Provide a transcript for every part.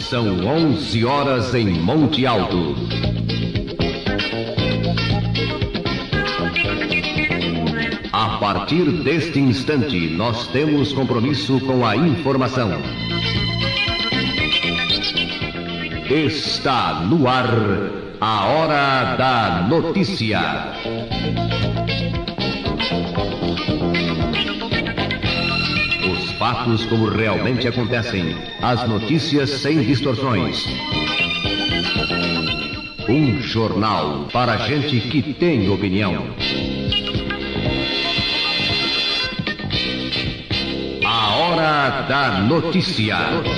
São 11 horas em Monte Alto. A partir deste instante, nós temos compromisso com a informação. Está no ar a Hora da Notícia. Os fatos como realmente acontecem, as notícias sem distorções. Um jornal para gente que tem opinião. A Hora da Notícia.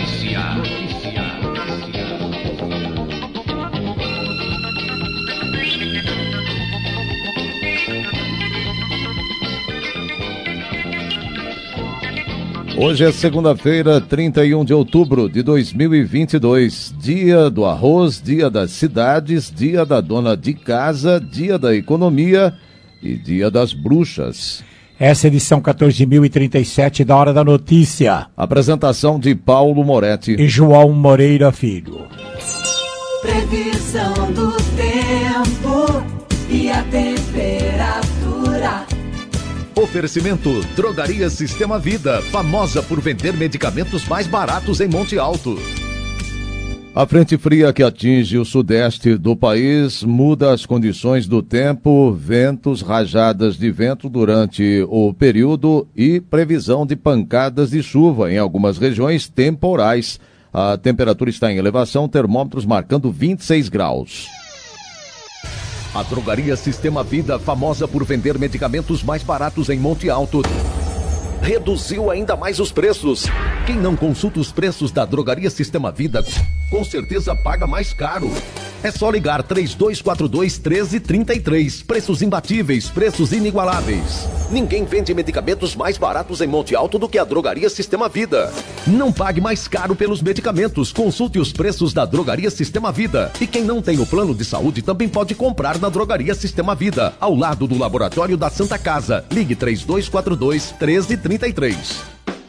Hoje é segunda-feira, 31 de outubro de 2022, dia do arroz, dia das cidades, dia da dona de casa, dia da economia e dia das bruxas. Essa é a edição 14.037 da Hora da Notícia. Apresentação de Paulo Moretti e João Moreira Filho. Previsão do tempo e a temperatura. Oferecimento Drogaria Sistema Vida, famosa por vender medicamentos mais baratos em Monte Alto. A frente fria que atinge o sudeste do país muda as condições do tempo, ventos, rajadas de vento durante o período e previsão de pancadas de chuva em algumas regiões temporais. A temperatura está em elevação, termômetros marcando 26 graus. A Drogaria Sistema Vida, famosa por vender medicamentos mais baratos em Monte Alto, reduziu ainda mais os preços. Quem não consulta os preços da Drogaria Sistema Vida, com certeza paga mais caro. É só ligar 3242-1333. Preços imbatíveis, preços inigualáveis. Ninguém vende medicamentos mais baratos em Monte Alto do que a Drogaria Sistema Vida. Não pague mais caro pelos medicamentos. Consulte os preços da Drogaria Sistema Vida. E quem não tem o plano de saúde também pode comprar na Drogaria Sistema Vida, ao lado do Laboratório da Santa Casa. Ligue 3242-1333.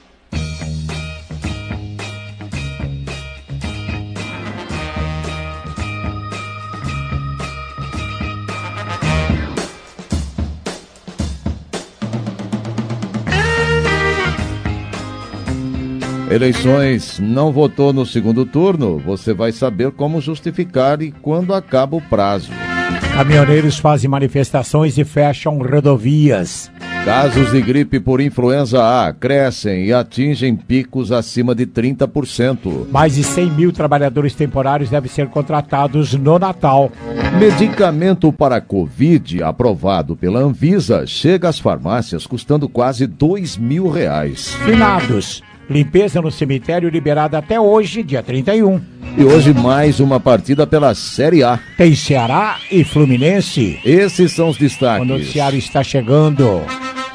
Eleições, não votou no segundo turno? Você vai saber como justificar e quando acaba o prazo. Caminhoneiros fazem manifestações e fecham rodovias. Casos de gripe por influenza A crescem e atingem picos acima de 30%. Mais de 100 mil trabalhadores temporários devem ser contratados no Natal. Medicamento para Covid aprovado pela Anvisa chega às farmácias custando quase R$2.000. Finados. Limpeza no cemitério liberada até hoje, dia 31. E hoje mais uma partida pela Série A. Tem Ceará e Fluminense. Esses são os destaques. O noticiário está chegando.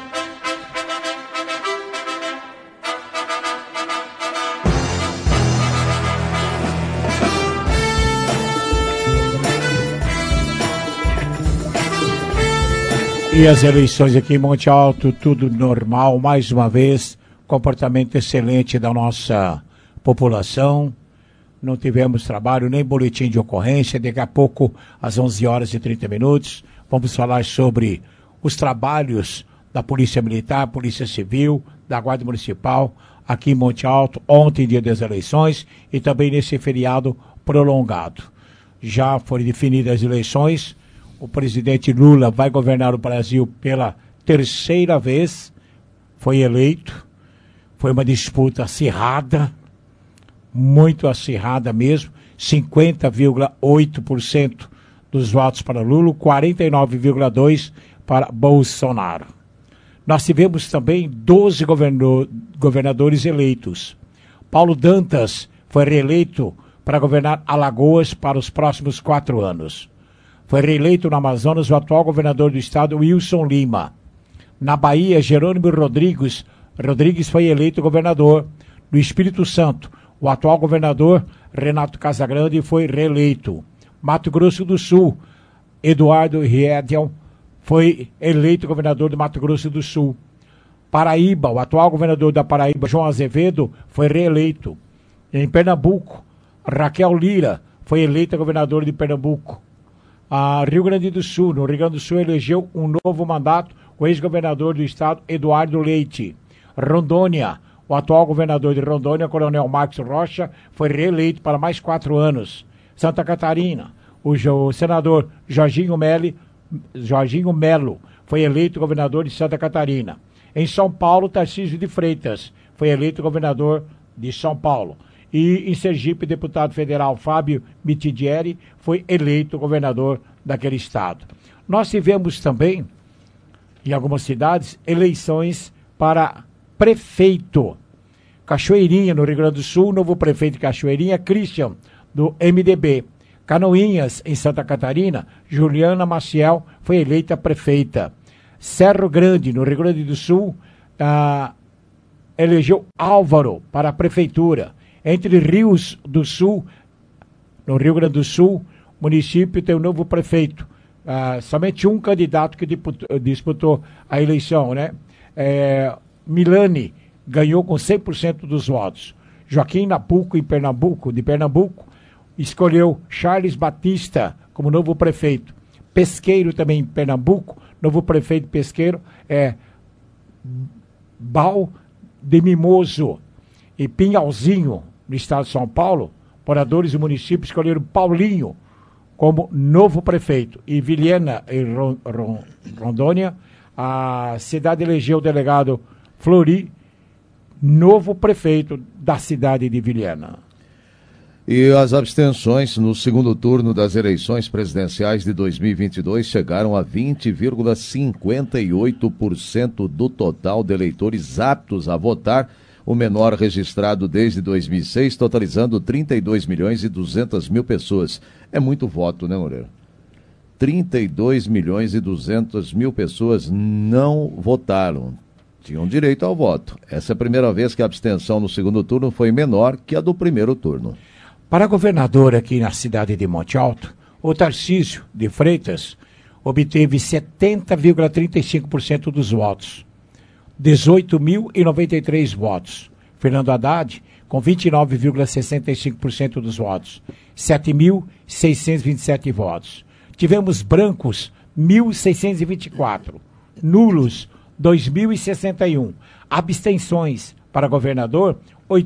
E as eleições aqui em Monte Alto, tudo normal, mais uma vez. Comportamento excelente da nossa população. Não tivemos trabalho, nem boletim de ocorrência. Daqui a pouco, às 11 horas e 30 minutos, vamos falar sobre os trabalhos da Polícia Militar, Polícia Civil, da Guarda Municipal, aqui em Monte Alto, ontem, dia das eleições, e também nesse feriado prolongado. Já foram definidas as eleições. O presidente Lula vai governar o Brasil pela terceira vez. Foi eleito. Foi uma disputa acirrada, muito acirrada mesmo, 50,8% dos votos para Lula, 49,2% para Bolsonaro. Nós tivemos também 12 governadores eleitos. Paulo Dantas foi reeleito para governar Alagoas para os próximos 4 anos. Foi reeleito no Amazonas o atual governador do estado, Wilson Lima. Na Bahia, Jerônimo Rodrigues foi eleito governador. No Espírito Santo, o atual governador, Renato Casagrande, foi reeleito. Mato Grosso do Sul, Eduardo Riedel foi eleito governador do Mato Grosso do Sul. Paraíba, o atual governador da Paraíba, João Azevedo, foi reeleito. Em Pernambuco, Raquel Lira foi eleita governadora de Pernambuco. Rio Grande do Sul, no Rio Grande do Sul elegeu um novo mandato o ex-governador do estado, Eduardo Leite. Rondônia, o atual governador de Rondônia, Coronel Marcos Rocha, foi reeleito para mais 4 anos. Santa Catarina, o senador Jorginho Melo foi eleito governador de Santa Catarina. Em São Paulo, Tarcísio de Freitas foi eleito governador de São Paulo. E em Sergipe, o deputado federal Fábio Mitidieri foi eleito governador daquele estado. Nós tivemos também, em algumas cidades, eleições para prefeito. Cachoeirinha, no Rio Grande do Sul, novo prefeito de Cachoeirinha, Christian, do MDB. Canoinhas, em Santa Catarina, Juliana Maciel foi eleita prefeita. Cerro Grande, no Rio Grande do Sul, elegeu Álvaro para a prefeitura. Entre Rios do Sul, no Rio Grande do Sul, o município tem um novo prefeito. Somente um candidato que disputou a eleição, né? Milani ganhou com 100% dos votos. Joaquim Nabuco, de Pernambuco, escolheu Charles Batista como novo prefeito. Pesqueiro, também em Pernambuco, novo prefeito Pesqueiro é Bal de Mimoso. E Pinhalzinho, no estado de São Paulo, moradores do município escolheram Paulinho como novo prefeito. E Vilhena, em Rondônia, a cidade elegeu o delegado Flori, novo prefeito da cidade de Vilhena. E as abstenções no segundo turno das eleições presidenciais de 2022 chegaram a 20,58% do total de eleitores aptos a votar, o menor registrado desde 2006, totalizando 32.200.000 pessoas. É muito voto, né, Moreira? 32.200.000 pessoas não votaram. Tinham direito ao voto. Essa é a primeira vez que a abstenção no segundo turno foi menor que a do primeiro turno. Para governador aqui na cidade de Monte Alto, o Tarcísio de Freitas obteve 70,35% dos votos. 18.093 votos. Fernando Haddad, com 29,65% dos votos. 7.627 votos. Tivemos brancos, 1.624. Nulos, 2.061. Abstenções para governador,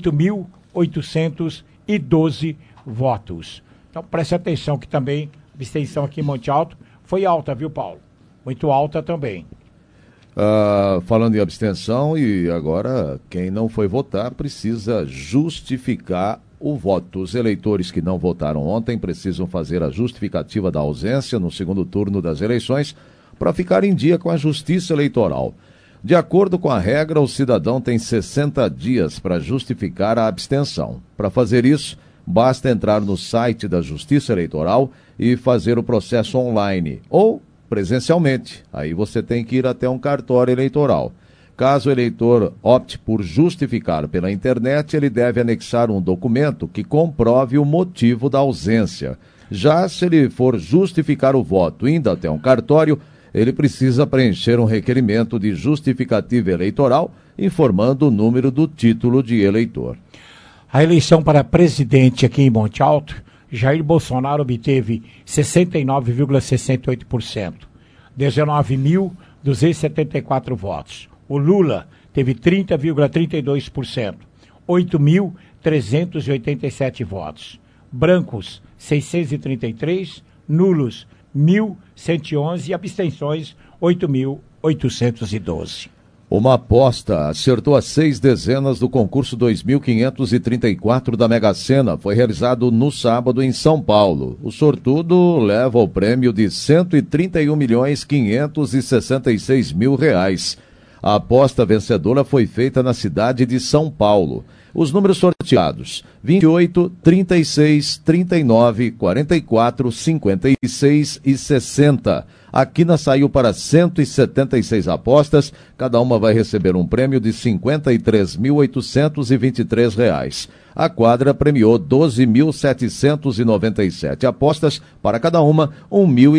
8.812 votos. Então, preste atenção que também a abstenção aqui em Monte Alto foi alta, viu, Paulo? Muito alta também. Falando em abstenção, e agora quem não foi votar precisa justificar o voto. Os eleitores que não votaram ontem precisam fazer a justificativa da ausência no segundo turno das eleições para ficar em dia com a Justiça Eleitoral. De acordo com a regra, o cidadão tem 60 dias para justificar a abstenção. Para fazer isso, basta entrar no site da Justiça Eleitoral e fazer o processo online ou presencialmente. Aí você tem que ir até um cartório eleitoral. Caso o eleitor opte por justificar pela internet, ele deve anexar um documento que comprove o motivo da ausência. Já se ele for justificar o voto indo até um cartório, ele precisa preencher um requerimento de justificativa eleitoral, informando o número do título de eleitor. A eleição para presidente aqui em Monte Alto, Jair Bolsonaro obteve 69,68%, 19.274 votos. O Lula teve 30,32%, 8.387 votos. Brancos, 633, nulos, 1.111 e abstenções, 8.812. Uma aposta acertou as 6 dezenas do concurso 2.534 da Mega Sena. Foi realizado no sábado em São Paulo. O sortudo leva o prêmio de R$ 131.566.000. A aposta vencedora foi feita na cidade de São Paulo. Os números sorteados: 28, 36, 39, 44, 56 e 60. A quina saiu para 176 apostas, cada uma vai receber um prêmio de R$ 53.823. A quadra premiou 12.797 apostas, para cada uma R$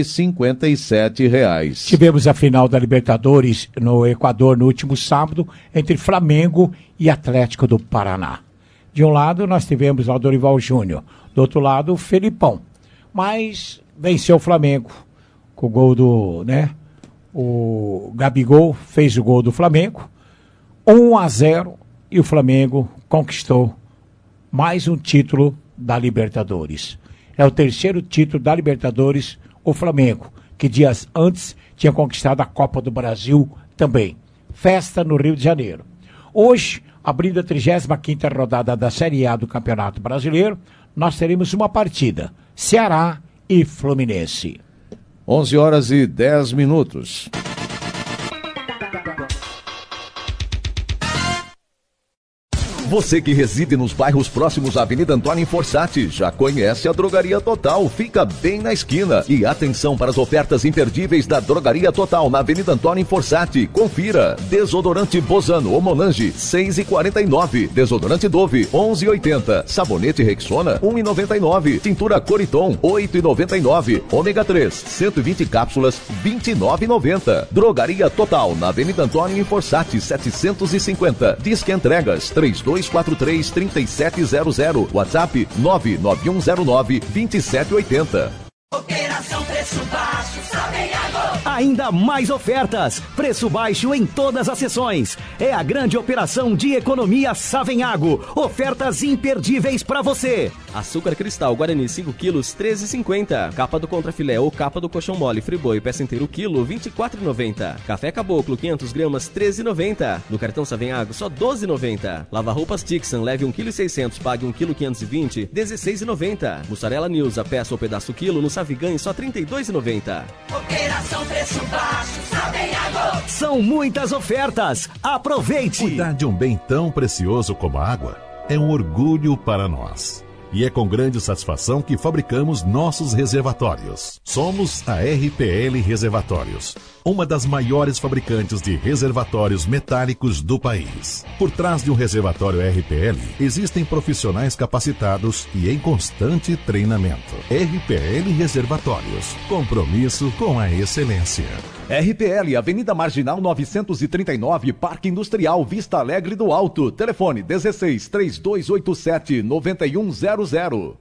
1.057. Tivemos a final da Libertadores no Equador no último sábado, entre Flamengo e Atlético do Paraná. De um lado nós tivemos o Dorival Júnior, do outro lado o Felipão. Mas venceu o Flamengo com o gol do, o Gabigol fez o gol do Flamengo, 1-0, e o Flamengo conquistou mais um título da Libertadores. É o terceiro título da Libertadores, o Flamengo, que dias antes tinha conquistado a Copa do Brasil também. Festa no Rio de Janeiro. Hoje, abrindo a 35ª rodada da Série A do Campeonato Brasileiro, nós teremos uma partida, Ceará e Fluminense. 11h10. Você que reside nos bairros próximos à Avenida Antônio Forssati já conhece a Drogaria Total, fica bem na esquina. E atenção para as ofertas imperdíveis da Drogaria Total na Avenida Antônio Forssati. Confira: desodorante Bozano ou Monange, 6,49. Desodorante Dove, 11,80. Sabonete Rexona, 1,99. Tintura Coriton, 8,99. Ômega 3, 120 cápsulas, 29,90. Drogaria Total na Avenida Antônio Forssati, 750. Disque entregas 3243-3700. WhatsApp 99109-2780. Operação Preço Baixo, Savenhago. Ainda mais ofertas. Preço baixo em todas as sessões. É a grande operação de economia Savenhago. Ofertas imperdíveis para você. Açúcar cristal Guarani 5 quilos, 13,50. Capa do contrafilé ou capa do colchão mole Friboi peça inteiro quilo, 24,90. Café Caboclo 500 gramas, 13,90. No cartão Savenhago só 12,90. Lava roupas Tixan, leve 1,6 kg, pague 1,520 kg, 16,90. Mussarela News, a peça ou pedaço quilo no Savigan só 32,90. Operação Preço Baixo, Savenhago. São muitas ofertas. Aproveite! Cuidar de um bem tão precioso como a água é um orgulho para nós. E é com grande satisfação que fabricamos nossos reservatórios. Somos a RPL Reservatórios, uma das maiores fabricantes de reservatórios metálicos do país. Por trás de um reservatório RPL, existem profissionais capacitados e em constante treinamento. RPL Reservatórios, compromisso com a excelência. RPL, Avenida Marginal 939, Parque Industrial Vista Alegre do Alto. Telefone 16 3287 9100. Olho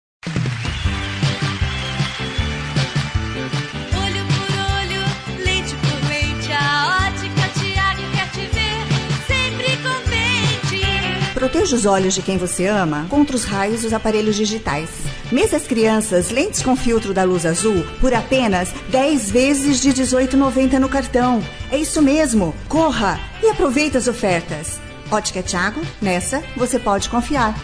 por olho, lente por lente, a Ótica Thiago quer te ver sempre contente. Proteja os olhos de quem você ama contra os raios dos aparelhos digitais. Mesas crianças, lentes com filtro da luz azul, por apenas 10 vezes de R$18,90 no cartão. É isso mesmo, corra e aproveite as ofertas. Ótica Thiago, nessa você pode confiar.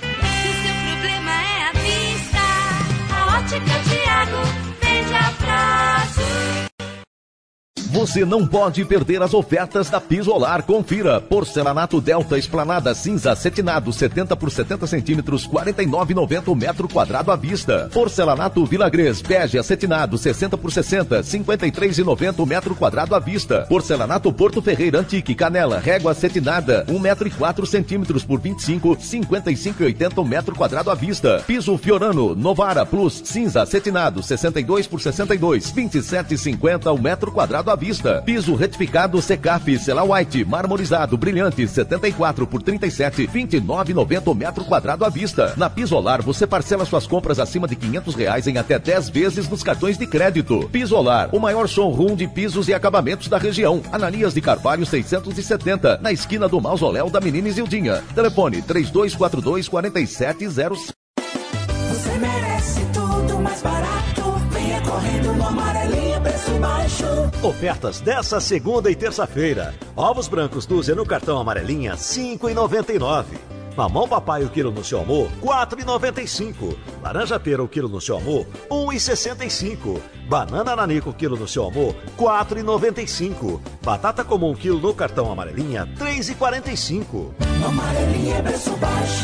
Ótica Thiago, veja prazo. Você não pode perder as ofertas da Pisolar. Confira: porcelanato Delta Esplanada cinza acetinado 70 por 70 centímetros, 49,90 o metro quadrado à vista. Porcelanato Vilagres bege acetinado 60 por 60, 53,90 o metro quadrado à vista. Porcelanato Porto Ferreira Antique Canela régua acetinada 1 metro e 4 centímetros por 25, 55,80 o metro quadrado à vista. Piso Fiorano Novara Plus cinza acetinado 62 por 62, 27,50 o metro quadrado à vista. Piso retificado Secaf Cela White marmorizado brilhante 74 por 37, 29,90 o metro quadrado à vista. Na Pisolar você parcela suas compras acima de R$500 em até 10 vezes nos cartões de crédito. Pisolar, o maior showroom de pisos e acabamentos da região. Ananias de Carvalho 670, na esquina do Mausoléu da Menina Isildinha. Telefone 3242-4705. Você merece tudo mais barato. Venha correndo no Amarelinha, preço baixo. Ofertas dessa segunda e terça-feira. Ovos brancos dúzia no cartão Amarelinha, R$ 5,99. Mamão papai o quilo no seu amor, R$ 4,95. Laranja pera o quilo no seu amor, R$ 1,65. Banana nanico o quilo no seu amor, R$ 4,95. Batata comum quilo no cartão Amarelinha, R$ 3,45. Amarelinha é preço baixo.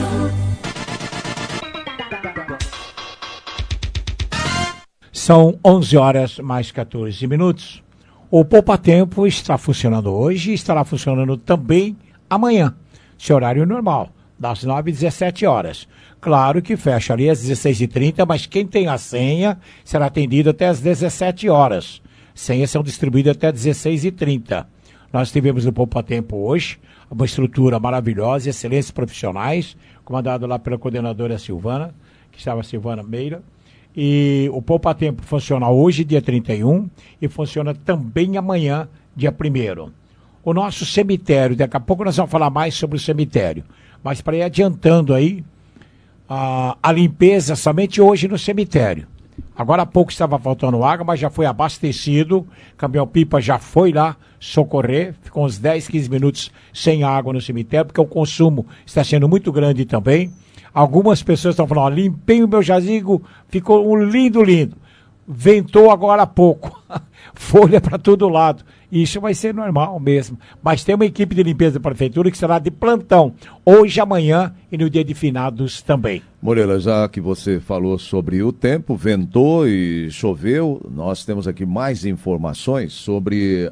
São 11 horas mais 14 minutos. O Poupa Tempo está funcionando hoje e estará funcionando também amanhã, seu horário normal, das 9 às 17 horas. Claro que fecha ali às 16h30, mas quem tem a senha será atendido até às 17 horas. Senhas são distribuídas até 16h30. Nós tivemos no Poupa Tempo hoje, uma estrutura maravilhosa, excelentes profissionais, comandado lá pela coordenadora Silvana, que estava a Silvana Meira. E o Poupa Tempo funciona hoje, dia 31, e funciona também amanhã, dia 1º. O nosso cemitério, daqui a pouco nós vamos falar mais sobre o cemitério, mas para ir adiantando aí, a limpeza somente hoje no cemitério. Agora há pouco estava faltando água, mas já foi abastecido, caminhão-pipa já foi lá socorrer, ficou uns 10, 15 minutos sem água no cemitério, porque o consumo está sendo muito grande também. Algumas pessoas estão falando, limpei o meu jazigo, ficou um lindo. Ventou agora há pouco, folha para todo lado. Isso vai ser normal mesmo. Mas tem uma equipe de limpeza da prefeitura que será de plantão, hoje, amanhã e no dia de finados também. Moreira, já que você falou sobre o tempo, ventou e choveu, nós temos aqui mais informações sobre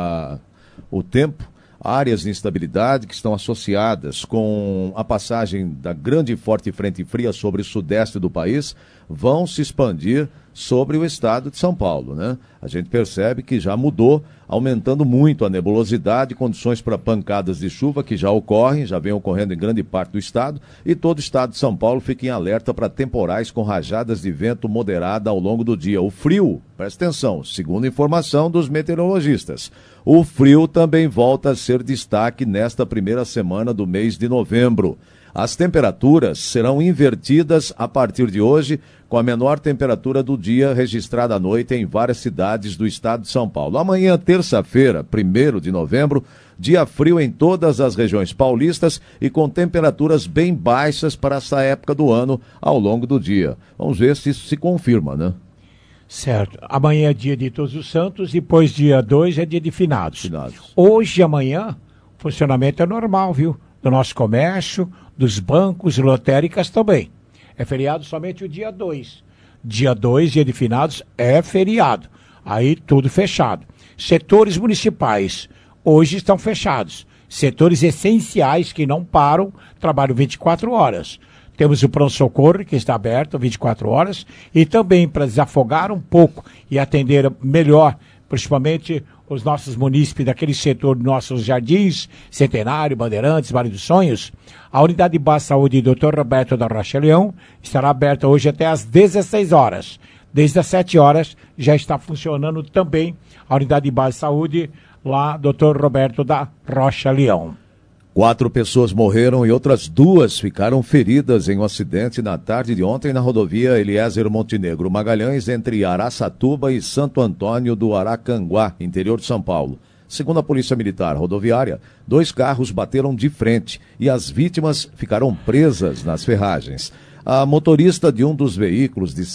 o tempo, áreas de instabilidade que estão associadas com a passagem da grande e forte frente fria sobre o sudeste do país, vão se expandir sobre o estado de São Paulo, né? A gente percebe que já mudou, aumentando muito a nebulosidade, condições para pancadas de chuva que já ocorrem, já vem ocorrendo em grande parte do estado, e todo o estado de São Paulo fica em alerta para temporais com rajadas de vento moderada ao longo do dia. O frio, presta atenção, segundo informação dos meteorologistas, o frio também volta a ser destaque nesta primeira semana do mês de novembro. As temperaturas serão invertidas a partir de hoje, com a menor temperatura do dia registrada à noite em várias cidades do estado de São Paulo. Amanhã, terça-feira, 1º de novembro, dia frio em todas as regiões paulistas e com temperaturas bem baixas para essa época do ano ao longo do dia. Vamos ver se isso se confirma, né? Certo. Amanhã é dia de Todos os Santos, depois dia 2 é dia de finados. Hoje e amanhã, o funcionamento é normal, viu? Do nosso comércio, dos bancos, lotéricas também. É feriado somente o dia 2. Dia 2, dia de finados, é feriado. Aí tudo fechado. Setores municipais, hoje estão fechados. Setores essenciais que não param, trabalham 24 horas. Temos o pronto-socorro, que está aberto 24 horas, e também para desafogar um pouco e atender melhor, principalmente os nossos munícipes daquele setor, nossos jardins, Centenário, Bandeirantes, Vale dos Sonhos, a unidade de base de saúde Dr. Roberto da Rocha Leão estará aberta hoje até às 16 horas. Desde as 7 horas já está funcionando também a unidade de base de saúde lá, Dr. Roberto da Rocha Leão. 4 pessoas morreram e outras 2 ficaram feridas em um acidente na tarde de ontem na rodovia Eliezer Montenegro Magalhães, entre Araçatuba e Santo Antônio do Aracanguá, interior de São Paulo. Segundo a Polícia Militar Rodoviária, 2 carros bateram de frente e as vítimas ficaram presas nas ferragens. A motorista de um dos veículos, de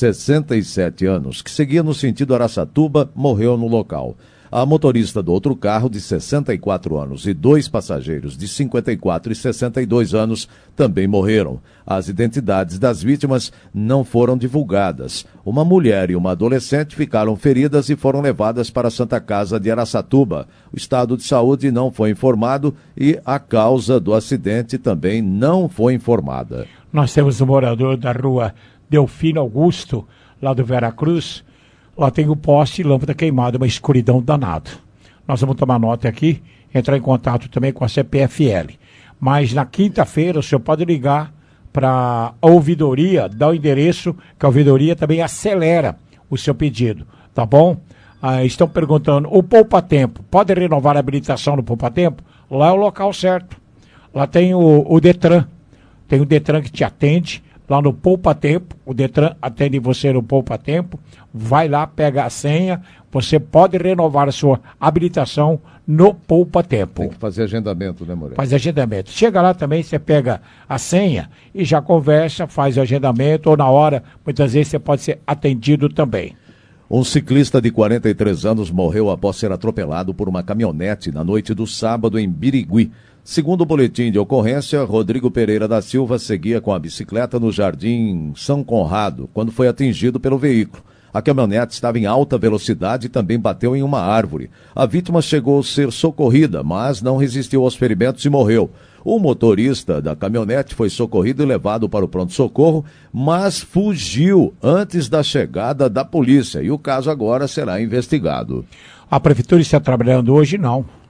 67 anos, que seguia no sentido Araçatuba, morreu no local. A motorista do outro carro, de 64 anos, e 2 passageiros de 54 e 62 anos também morreram. As identidades das vítimas não foram divulgadas. Uma mulher e uma adolescente ficaram feridas e foram levadas para a Santa Casa de Araçatuba. O estado de saúde não foi informado e a causa do acidente também não foi informada. Nós temos um morador da rua Delfino Augusto, lá do Veracruz. Lá tem o poste e lâmpada queimada, uma escuridão danada. Nós vamos tomar nota aqui, entrar em contato também com a CPFL. Mas na quinta-feira o senhor pode ligar para a ouvidoria, dar o endereço, que a ouvidoria também acelera o seu pedido, tá bom? Estão perguntando, o Poupa Tempo, pode renovar a habilitação no Poupa Tempo? Lá é o local certo. Lá tem o Detran, tem o Detran que te atende. Lá no Poupa Tempo, o Detran atende você no Poupa Tempo, vai lá, pega a senha, você pode renovar a sua habilitação no Poupa Tempo. Tem que fazer agendamento, né, Moreira? Faz agendamento. Chega lá também, você pega a senha e já conversa, faz o agendamento, ou na hora, muitas vezes você pode ser atendido também. Um ciclista de 43 anos morreu após ser atropelado por uma caminhonete na noite do sábado em Birigui. Segundo o boletim de ocorrência, Rodrigo Pereira da Silva seguia com a bicicleta no Jardim São Conrado, quando foi atingido pelo veículo. A caminhonete estava em alta velocidade e também bateu em uma árvore. A vítima chegou a ser socorrida, mas não resistiu aos ferimentos e morreu. O motorista da caminhonete foi socorrido e levado para o pronto-socorro, mas fugiu antes da chegada da polícia e o caso agora será investigado. A prefeitura está trabalhando hoje? Não.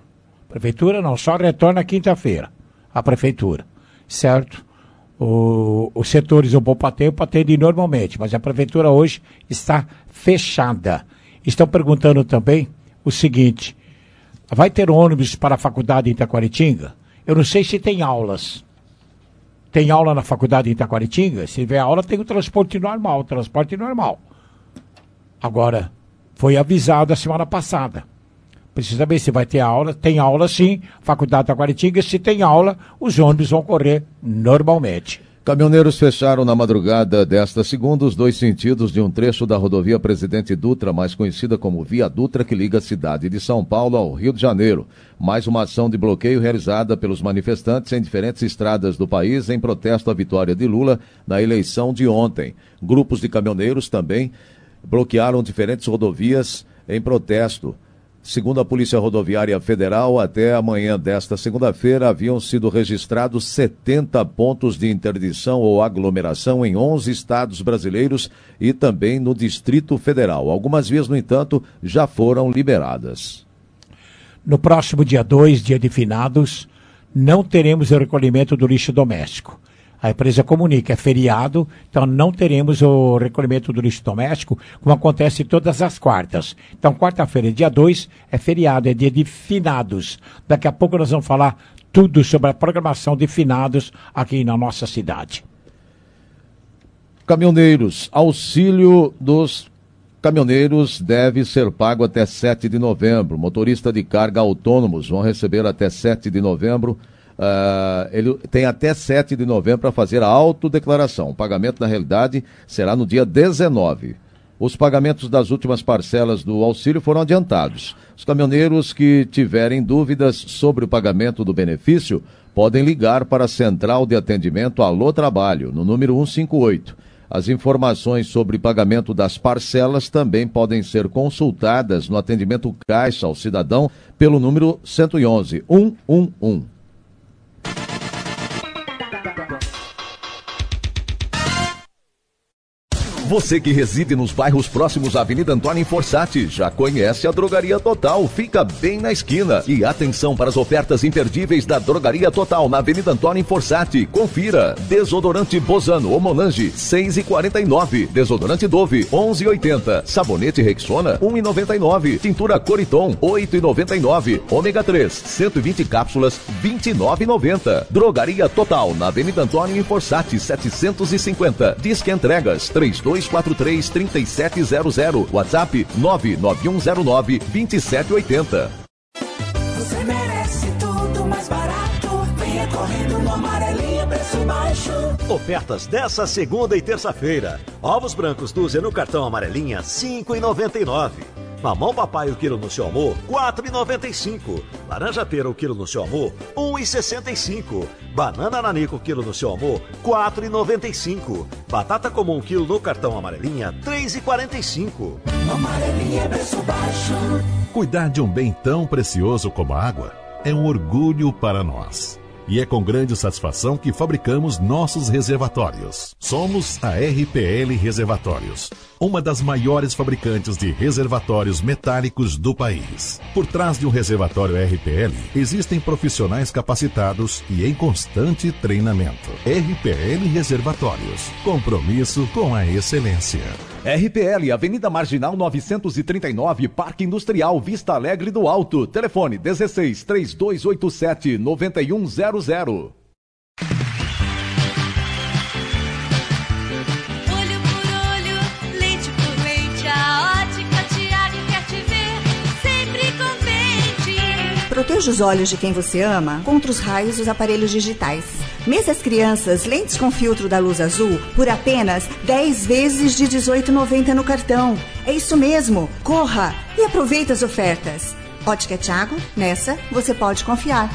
Prefeitura não, só retorna quinta-feira. A prefeitura, certo? Os setores do Poupatempo atendem normalmente, mas a prefeitura hoje está fechada. Estão perguntando também o seguinte: vai ter ônibus para a faculdade em Itaquaritinga? Eu não sei se tem aulas. Tem aula na faculdade em Itaquaritinga? Se tiver aula, tem o transporte normal. Agora, foi avisado a semana passada. Precisa ver se vai ter aula. Tem aula sim, faculdade de Itaquaritinga. Se tem aula, os ônibus vão correr normalmente. Caminhoneiros fecharam na madrugada desta segunda os 2 sentidos de um trecho da rodovia Presidente Dutra, mais conhecida como Via Dutra, que liga a cidade de São Paulo ao Rio de Janeiro. Mais uma ação de bloqueio realizada pelos manifestantes em diferentes estradas do país em protesto à vitória de Lula na eleição de ontem. Grupos de caminhoneiros também bloquearam diferentes rodovias em protesto. Segundo a Polícia Rodoviária Federal, até amanhã desta segunda-feira haviam sido registrados 70 pontos de interdição ou aglomeração em 11 estados brasileiros e também no Distrito Federal. Algumas vias, no entanto, já foram liberadas. No próximo dia 2, dia de finados, não teremos o recolhimento do lixo doméstico. A empresa comunica, é feriado, então não teremos o recolhimento do lixo doméstico, como acontece todas as quartas. Então, quarta-feira, dia 2, é feriado, é dia de finados. Daqui a pouco nós vamos falar tudo sobre a programação de finados aqui na nossa cidade. Caminhoneiros, auxílio dos caminhoneiros deve ser pago até 7 de novembro. Motorista de carga autônomos vão receber até 7 de novembro. Ele tem até 7 de novembro para fazer a autodeclaração. O pagamento, na realidade, será no dia 19. Os pagamentos das últimas parcelas do auxílio foram adiantados. Os caminhoneiros que tiverem dúvidas sobre o pagamento do benefício podem ligar para a Central de Atendimento Alô Trabalho, no número 158. As informações sobre pagamento das parcelas também podem ser consultadas no atendimento Caixa ao cidadão pelo número 111 111. Você que reside nos bairros próximos à Avenida Antônio Forçati já conhece a Drogaria Total, fica bem na esquina. E atenção para as ofertas imperdíveis da Drogaria Total na Avenida Antônio Forçati. Confira: desodorante Bozano ou Monange, 6,49. Desodorante Dove, 11,80. Sabonete Rexona, 1,99. Tintura Coriton, 8,99. Ômega 3, 120 cápsulas, 29,90. Drogaria Total na Avenida Antônio Forçati, 750. Disque entregas 3243-3700. WhatsApp 99109-2780. Você merece tudo mais barato. Venha correndo no Amarelinha, preço baixo. Ofertas dessa segunda e terça-feira. Ovos brancos dúzia no cartão Amarelinha, 5,99. Mamão papai o quilo no seu amor, 4,95. Laranja pera o quilo no seu amor, 1,65. Banana nanico o quilo no seu amor, 4,95. Batata comum o quilo no cartão Amarelinha, 3,45. Amarelinha é preço baixo. Cuidar de um bem tão precioso como a água é um orgulho para nós. E é com grande satisfação que fabricamos nossos reservatórios. Somos a RPL Reservatórios, uma das maiores fabricantes de reservatórios metálicos do país. Por trás de um reservatório RPL, existem profissionais capacitados e em constante treinamento. RPL Reservatórios, compromisso com a excelência. RPL, Avenida Marginal 939, Parque Industrial Vista Alegre do Alto. Telefone 16 3287 9100. Olho por olho, lente por lente, a Ótica Tiago quer te ver sempre contente. Proteja os olhos de quem você ama contra os raios dos aparelhos digitais. Mesas crianças, lentes com filtro da luz azul, por apenas 10 vezes de R$18,90 no cartão. É isso mesmo, corra e aproveite as ofertas. Ótica Tiago, nessa você pode confiar.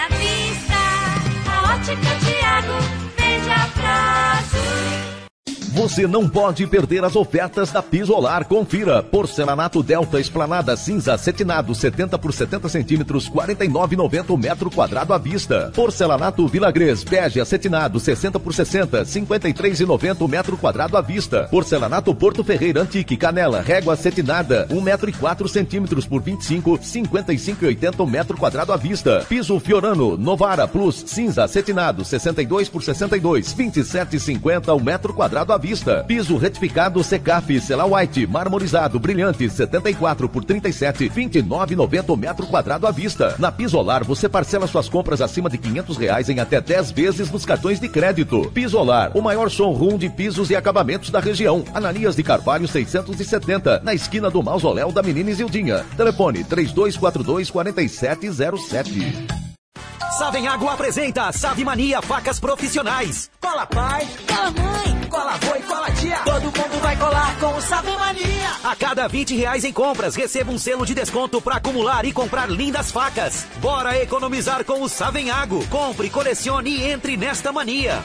Ótica Tiago, veja prazo. Você não pode perder as ofertas da Pisolar. Confira. Porcelanato Delta Esplanada Cinza acetinado 70 por 70 centímetros, R$ 49,90 o metro quadrado à vista. Porcelanato Vilagres Bege acetinado 60 por 60, R$ 53,90 o metro quadrado à vista. Porcelanato Porto Ferreira Antique Canela Régua acetinada 1 metro e 4 centímetros por 25, R$ 55,80 o metro quadrado à vista. Piso Fiorano Novara Plus Cinza acetinado 62 por 62, R$ 27,50 o metro quadrado à vista. Piso retificado Secaf Cela White marmorizado brilhante 74 por 37, R$ 29,90 o metro quadrado à vista. Na Pisolar você parcela suas compras acima de R$500 em até 10 vezes nos cartões de crédito. Pisolar, o maior showroom de pisos e acabamentos da região. Ananias de Carvalho 670, na esquina do Mausoléu da Menina Isildinha. Telefone 3242-4707. Savenhago apresenta Savimania Facas Profissionais. Cola pai, cola mãe, cola avô e cola tia. Todo mundo vai colar com o Savimania. A cada R$20 em compras, receba um selo de desconto para acumular e comprar lindas facas. Bora economizar com o Savenhago. Compre, colecione e entre nesta mania.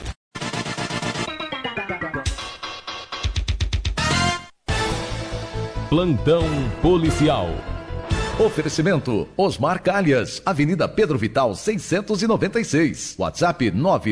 Plantão policial. Oferecimento Osmar Calhas, Avenida Pedro Vital 696. WhatsApp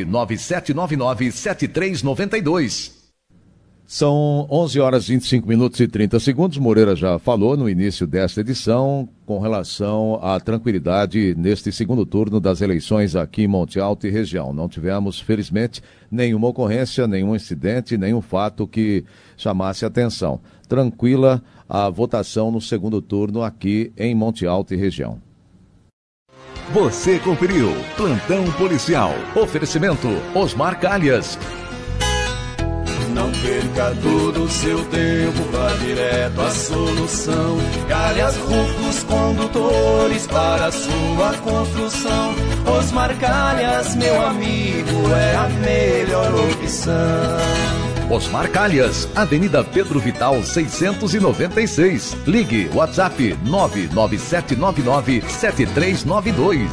997997392. São 11 horas 25 minutos e 30 segundos. Moreira já falou no início desta edição com relação à tranquilidade neste segundo turno das eleições aqui em Monte Alto e região. Não tivemos, felizmente, nenhuma ocorrência, nenhum incidente, nenhum fato que chamasse atenção. Tranquila a votação no segundo turno aqui em Monte Alto e região. Você conferiu Plantão Policial. Oferecimento Osmar Calhas. Não perca todo o seu tempo, vá direto à solução. Calhas Rufos Condutores para a sua construção. Osmar Calhas, meu amigo, é a melhor opção. Osmar Calhas, Avenida Pedro Vital 696. Ligue WhatsApp 997997392.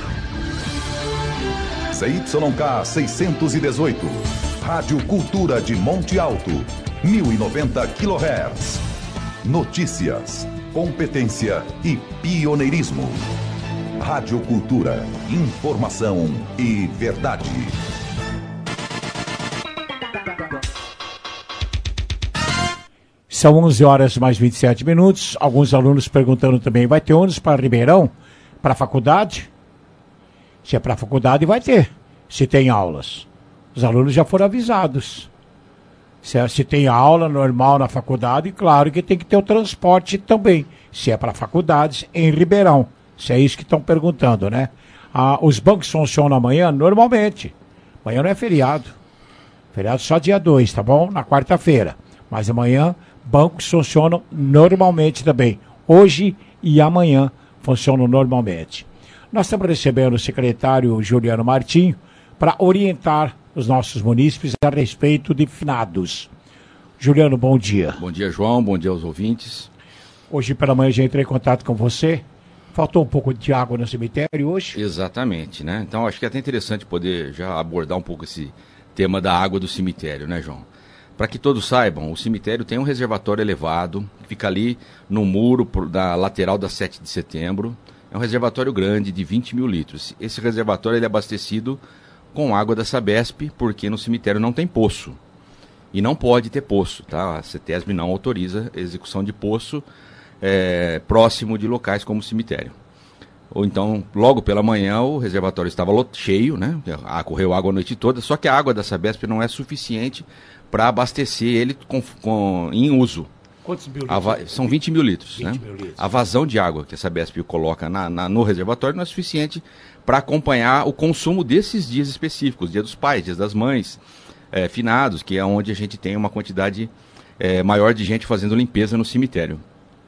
CYK 618. Rádio Cultura de Monte Alto, 1090 kHz. Notícias, competência e pioneirismo. Rádio Cultura, informação e verdade. São 11 horas mais 27 minutos. Alguns alunos perguntando também, vai ter ônibus para Ribeirão? Para a faculdade? Se é para a faculdade, vai ter. Se tem aulas. Os alunos já foram avisados. Se tem aula normal na faculdade, claro que tem que ter o transporte também. Se é para faculdades, em Ribeirão. Se é isso que estão perguntando, né? Os bancos funcionam amanhã normalmente. Amanhã não é feriado. Feriado só dia 2, tá bom? Na quarta-feira. Mas amanhã, bancos funcionam normalmente também. Hoje e amanhã funcionam normalmente. Nós estamos recebendo o secretário Juliano Martinho para orientar os nossos munícipes a respeito de finados. Juliano, bom dia. Bom dia, João. Bom dia aos ouvintes. Hoje pela manhã já entrei em contato com você. Faltou um pouco de água no cemitério hoje? Exatamente, né? Então acho que é até interessante poder já abordar um pouco esse tema da água do cemitério, né, João? Para que todos saibam, o cemitério tem um reservatório elevado, que fica ali no muro da lateral da 7 de setembro. É um reservatório grande de 20 mil litros. Esse reservatório ele é abastecido com água da Sabesp, porque no cemitério não tem poço. E não pode ter poço, tá? A CETESB não autoriza a execução de poço próximo de locais como o cemitério. Ou então, logo pela manhã, o reservatório estava cheio, né? Correu água a noite toda, só que a água da Sabesp não é suficiente para abastecer ele em uso. Quantos mil litros? São 20 mil litros. 20 né? mil litros. A vazão de água que a Sabesp coloca no reservatório não é suficiente para acompanhar o consumo desses dias específicos, dia dos pais, dias das mães, finados, que é onde a gente tem uma quantidade maior de gente fazendo limpeza no cemitério.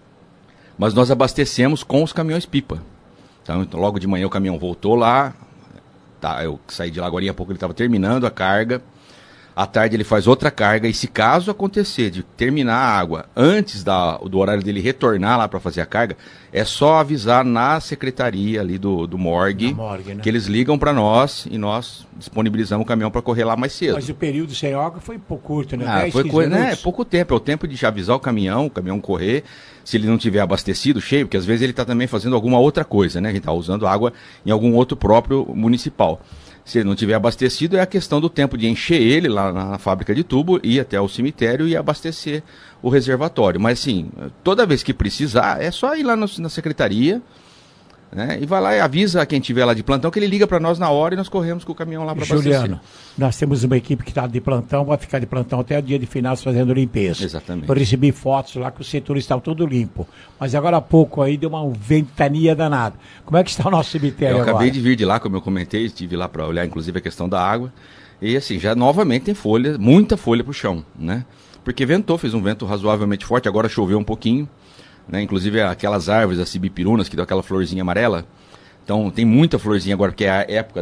Mas nós abastecemos com os caminhões-pipa. Então, logo de manhã o caminhão voltou lá, eu saí de lá agora há pouco, ele estava terminando a carga, À tarde ele faz outra carga e se caso acontecer de terminar a água antes do horário dele retornar lá para fazer a carga, é só avisar na secretaria ali do morgue, né? Que eles ligam para nós e nós disponibilizamos o caminhão para correr lá mais cedo. Mas o período sem água foi pouco curto, né? 10, foi 15 minutos. É pouco tempo, é o tempo de avisar o caminhão correr, se ele não tiver abastecido, cheio, porque às vezes ele está também fazendo alguma outra coisa, né? A gente está usando água em algum outro próprio municipal. Se ele não tiver abastecido, é a questão do tempo de encher ele lá na fábrica de tubo, ir até o cemitério e abastecer o reservatório. Mas, sim, toda vez que precisar, é só ir lá na secretaria, né, e vai lá e avisa quem tiver lá de plantão que ele liga para nós na hora e nós corremos com o caminhão lá para abastecer. Juliano, nós temos uma equipe que está de plantão, vai ficar de plantão até o dia de finados fazendo limpeza. Exatamente. Eu recebi fotos lá que o setor estava todo limpo. Mas agora há pouco aí deu uma ventania danada. Como é que está o nosso cemitério agora? Eu acabei de vir de lá, como eu comentei, estive lá para olhar inclusive a questão da água. E assim, já novamente tem folha, muita folha para o chão, né? Porque ventou, fez um vento razoavelmente forte, agora choveu um pouquinho. Né? Inclusive aquelas árvores, as cibipirunas, que dão aquela florzinha amarela. Então tem muita florzinha agora, porque é a época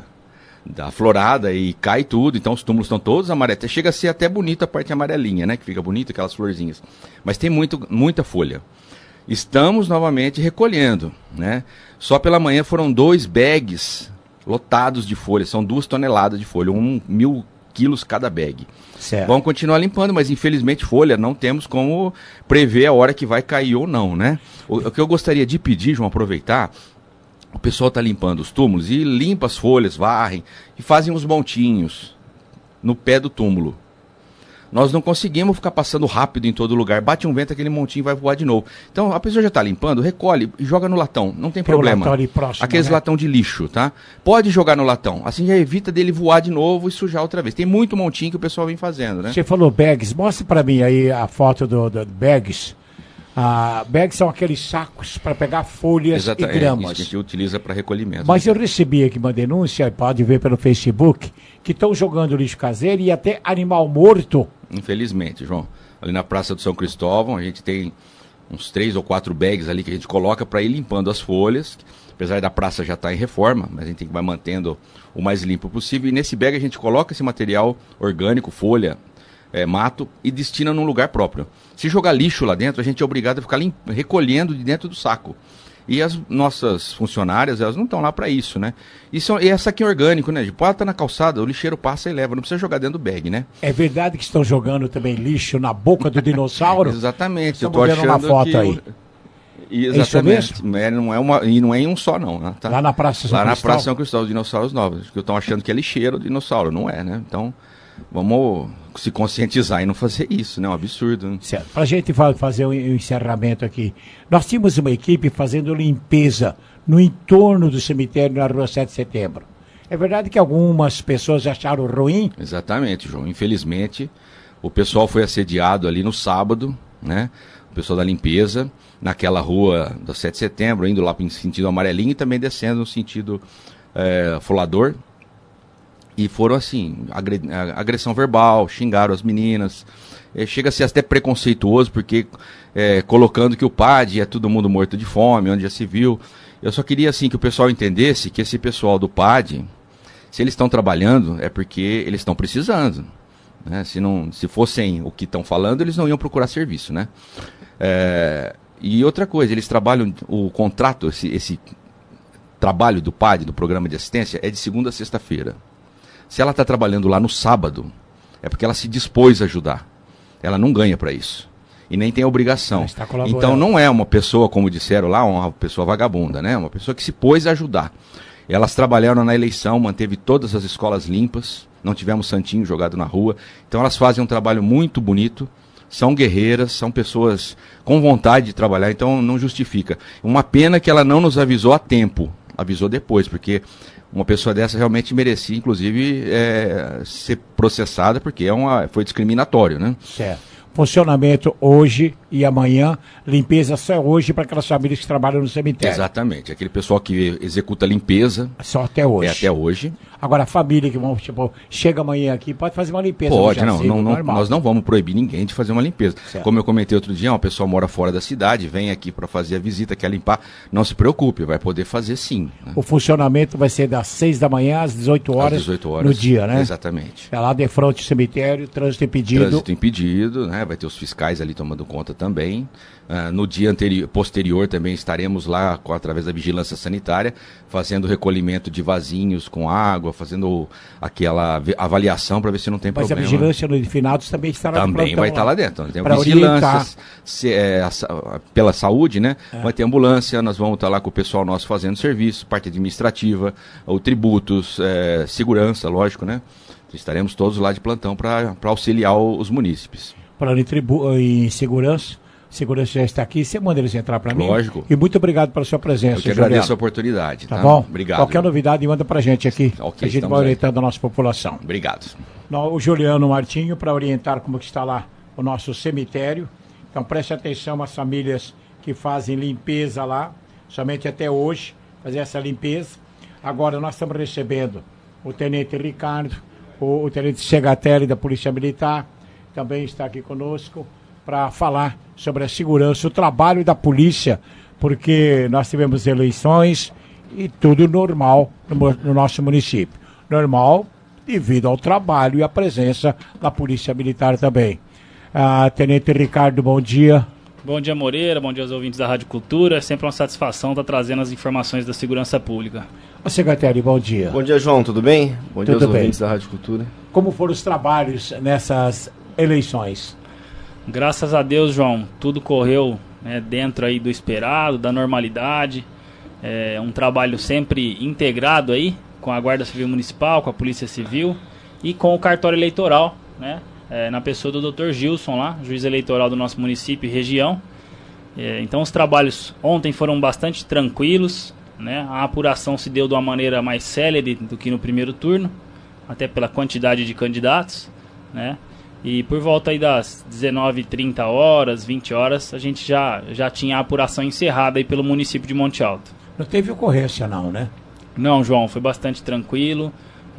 da florada e cai tudo. Então os túmulos estão todos amarelos. Chega a ser até bonita a parte amarelinha, né? Que fica bonita, aquelas florzinhas. Mas tem muita folha. Estamos novamente recolhendo, né? Só pela manhã foram 2 bags lotados de folha. São 2 toneladas de folha, 1.000 quilos cada bag. Certo. Vamos continuar limpando, mas infelizmente folha não temos como prever a hora que vai cair ou não, né? O que eu gostaria de pedir, João, aproveitar, o pessoal está limpando os túmulos e limpa as folhas, varrem e fazem uns montinhos no pé do túmulo. Nós não conseguimos ficar passando rápido em todo lugar. Bate um vento, aquele montinho vai voar de novo. Então, a pessoa já está limpando, recolhe e joga no latão. Não tem problema. Latão ali próximo, aqueles né? latão de lixo, tá? Pode jogar no latão. Assim já evita dele voar de novo e sujar outra vez. Tem muito montinho que o pessoal vem fazendo, né? Você falou bags. Mostra para mim aí a foto do bags. Bags são aqueles sacos para pegar folhas e gramas. Isso que a gente utiliza para recolhimento. Mas eu recebi aqui uma denúncia, pode ver pelo Facebook, que estão jogando lixo caseiro e até animal morto. Infelizmente, João. Ali na Praça do São Cristóvão, a gente tem uns 3 ou 4 bags ali que a gente coloca para ir limpando as folhas. Apesar da praça já estar em reforma, mas a gente tem que ir mantendo o mais limpo possível. E nesse bag a gente coloca esse material orgânico, folha, mato, e destina num lugar próprio. Se jogar lixo lá dentro, a gente é obrigado a ficar recolhendo de dentro do saco. E as nossas funcionárias, elas não estão lá para isso, né? E essa aqui é orgânico, né? Pode estar na calçada, o lixeiro passa e leva, não precisa jogar dentro do bag, né? É verdade que estão jogando também lixo na boca do dinossauro? Exatamente, eu tô achando uma foto aí. Exatamente. Não é em um só, não. Né? Tá? Lá na Praça São Cristóvão? Lá na Praça São Cristóvão, dinossauros novos. Que estão achando que é lixeiro o dinossauro, não é, né? Então, vamos se conscientizar e não fazer isso, né? É um absurdo. Né? Certo. Para a gente fazer o encerramento aqui, nós tínhamos uma equipe fazendo limpeza no entorno do cemitério na Rua 7 de Setembro. É verdade que algumas pessoas acharam ruim? Exatamente, João. Infelizmente, o pessoal foi assediado ali no sábado, né? O pessoal da limpeza, naquela rua da 7 de Setembro, indo lá em sentido Amarelinho e também descendo no sentido Folador. E foram assim, agressão verbal, xingaram as meninas. Chega a ser até preconceituoso, porque colocando que o PAD é todo mundo morto de fome, onde já se viu. Eu só queria assim que o pessoal entendesse que esse pessoal do PAD, se eles estão trabalhando, é porque eles estão precisando. Né? Se fossem o que estão falando, eles não iam procurar serviço, né? E outra coisa, eles trabalham, o contrato, esse trabalho do PAD, do Programa de Assistência, é de segunda a sexta-feira. Se ela está trabalhando lá no sábado, é porque ela se dispôs a ajudar. Ela não ganha para isso. E nem tem obrigação. Então não é uma pessoa, como disseram lá, uma pessoa vagabunda, né? Uma pessoa que se pôs a ajudar. Elas trabalharam na eleição, manteve todas as escolas limpas, não tivemos santinho jogado na rua. Então elas fazem um trabalho muito bonito, são guerreiras, são pessoas com vontade de trabalhar, então não justifica. Uma pena que ela não nos avisou a tempo, avisou depois, porque uma pessoa dessa realmente merecia, inclusive, ser processada, porque foi discriminatório, né? Certo. Funcionamento hoje e amanhã, limpeza só hoje para aquelas famílias que trabalham no cemitério. Exatamente, aquele pessoal que executa a limpeza. Só até hoje. É até hoje. Agora a família que vão, tipo, chega amanhã aqui, pode fazer uma limpeza. Pode, nós não vamos proibir ninguém de fazer uma limpeza. Certo. Como eu comentei outro dia, uma pessoa mora fora da cidade, vem aqui para fazer a visita, quer limpar, não se preocupe, vai poder fazer sim. Né? O funcionamento vai ser das 6 da manhã às 18 horas, às 18 horas no dia, né? Exatamente. É lá de frente ao cemitério, trânsito impedido. Trânsito impedido, né? Vai ter os fiscais ali tomando conta também. No dia posterior também estaremos lá, através da vigilância sanitária, fazendo recolhimento de vasinhos com água, fazendo aquela avaliação para ver se não tem problema. Mas a vigilância no finados também estará também vai estar lá dentro. Tem vigilância pela saúde, né? Vai ter ambulância, nós vamos estar lá com o pessoal nosso fazendo serviço, parte administrativa, tributos, segurança, lógico, né? Estaremos todos lá de plantão para auxiliar os munícipes. Falando em segurança já está aqui, você manda eles entrar para mim. Lógico. E muito obrigado pela sua presença. Eu que agradeço a oportunidade. Tá bom? Obrigado. Qualquer novidade, manda para a gente aqui. Okay, a gente vai orientando a nossa população. Obrigado. O Juliano Martinho, para orientar como que está lá o nosso cemitério. Então preste atenção às famílias que fazem limpeza lá, somente até hoje, fazer essa limpeza. Agora nós estamos recebendo o Tenente Ricardo, o Tenente Segatelli da Polícia Militar, também está aqui conosco, para falar sobre a segurança, o trabalho da polícia, porque nós tivemos eleições e tudo normal no nosso município. Normal devido ao trabalho e à presença da Polícia Militar também. Tenente Ricardo, bom dia. Bom dia, Moreira, bom dia aos ouvintes da Rádio Cultura. É sempre uma satisfação estar trazendo as informações da segurança pública. Secretário, bom dia. Bom dia, João, tudo bem? Bom dia aos ouvintes da Rádio Cultura. Como foram os trabalhos nessas eleições? Graças a Deus, João, tudo correu dentro aí do esperado, da normalidade. É um trabalho sempre integrado aí com a Guarda Civil Municipal, com a Polícia Civil e com o cartório eleitoral, né? Na pessoa do Dr. Gilson lá, juiz eleitoral do nosso município e região. Então os trabalhos ontem foram bastante tranquilos, né? A apuração se deu de uma maneira mais célere do que no primeiro turno, até pela quantidade de candidatos, né? E por volta aí das 19h30 horas, 20 horas, a gente já tinha a apuração encerrada aí pelo município de Monte Alto. Não teve ocorrência não, né? Não, João, foi bastante tranquilo.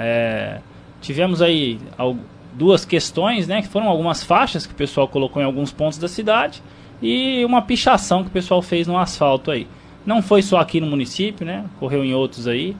Tivemos aí duas questões, né? Que foram algumas faixas que o pessoal colocou em alguns pontos da cidade e uma pichação que o pessoal fez no asfalto aí. Não foi só aqui no município, né? Ocorreu em outros aí.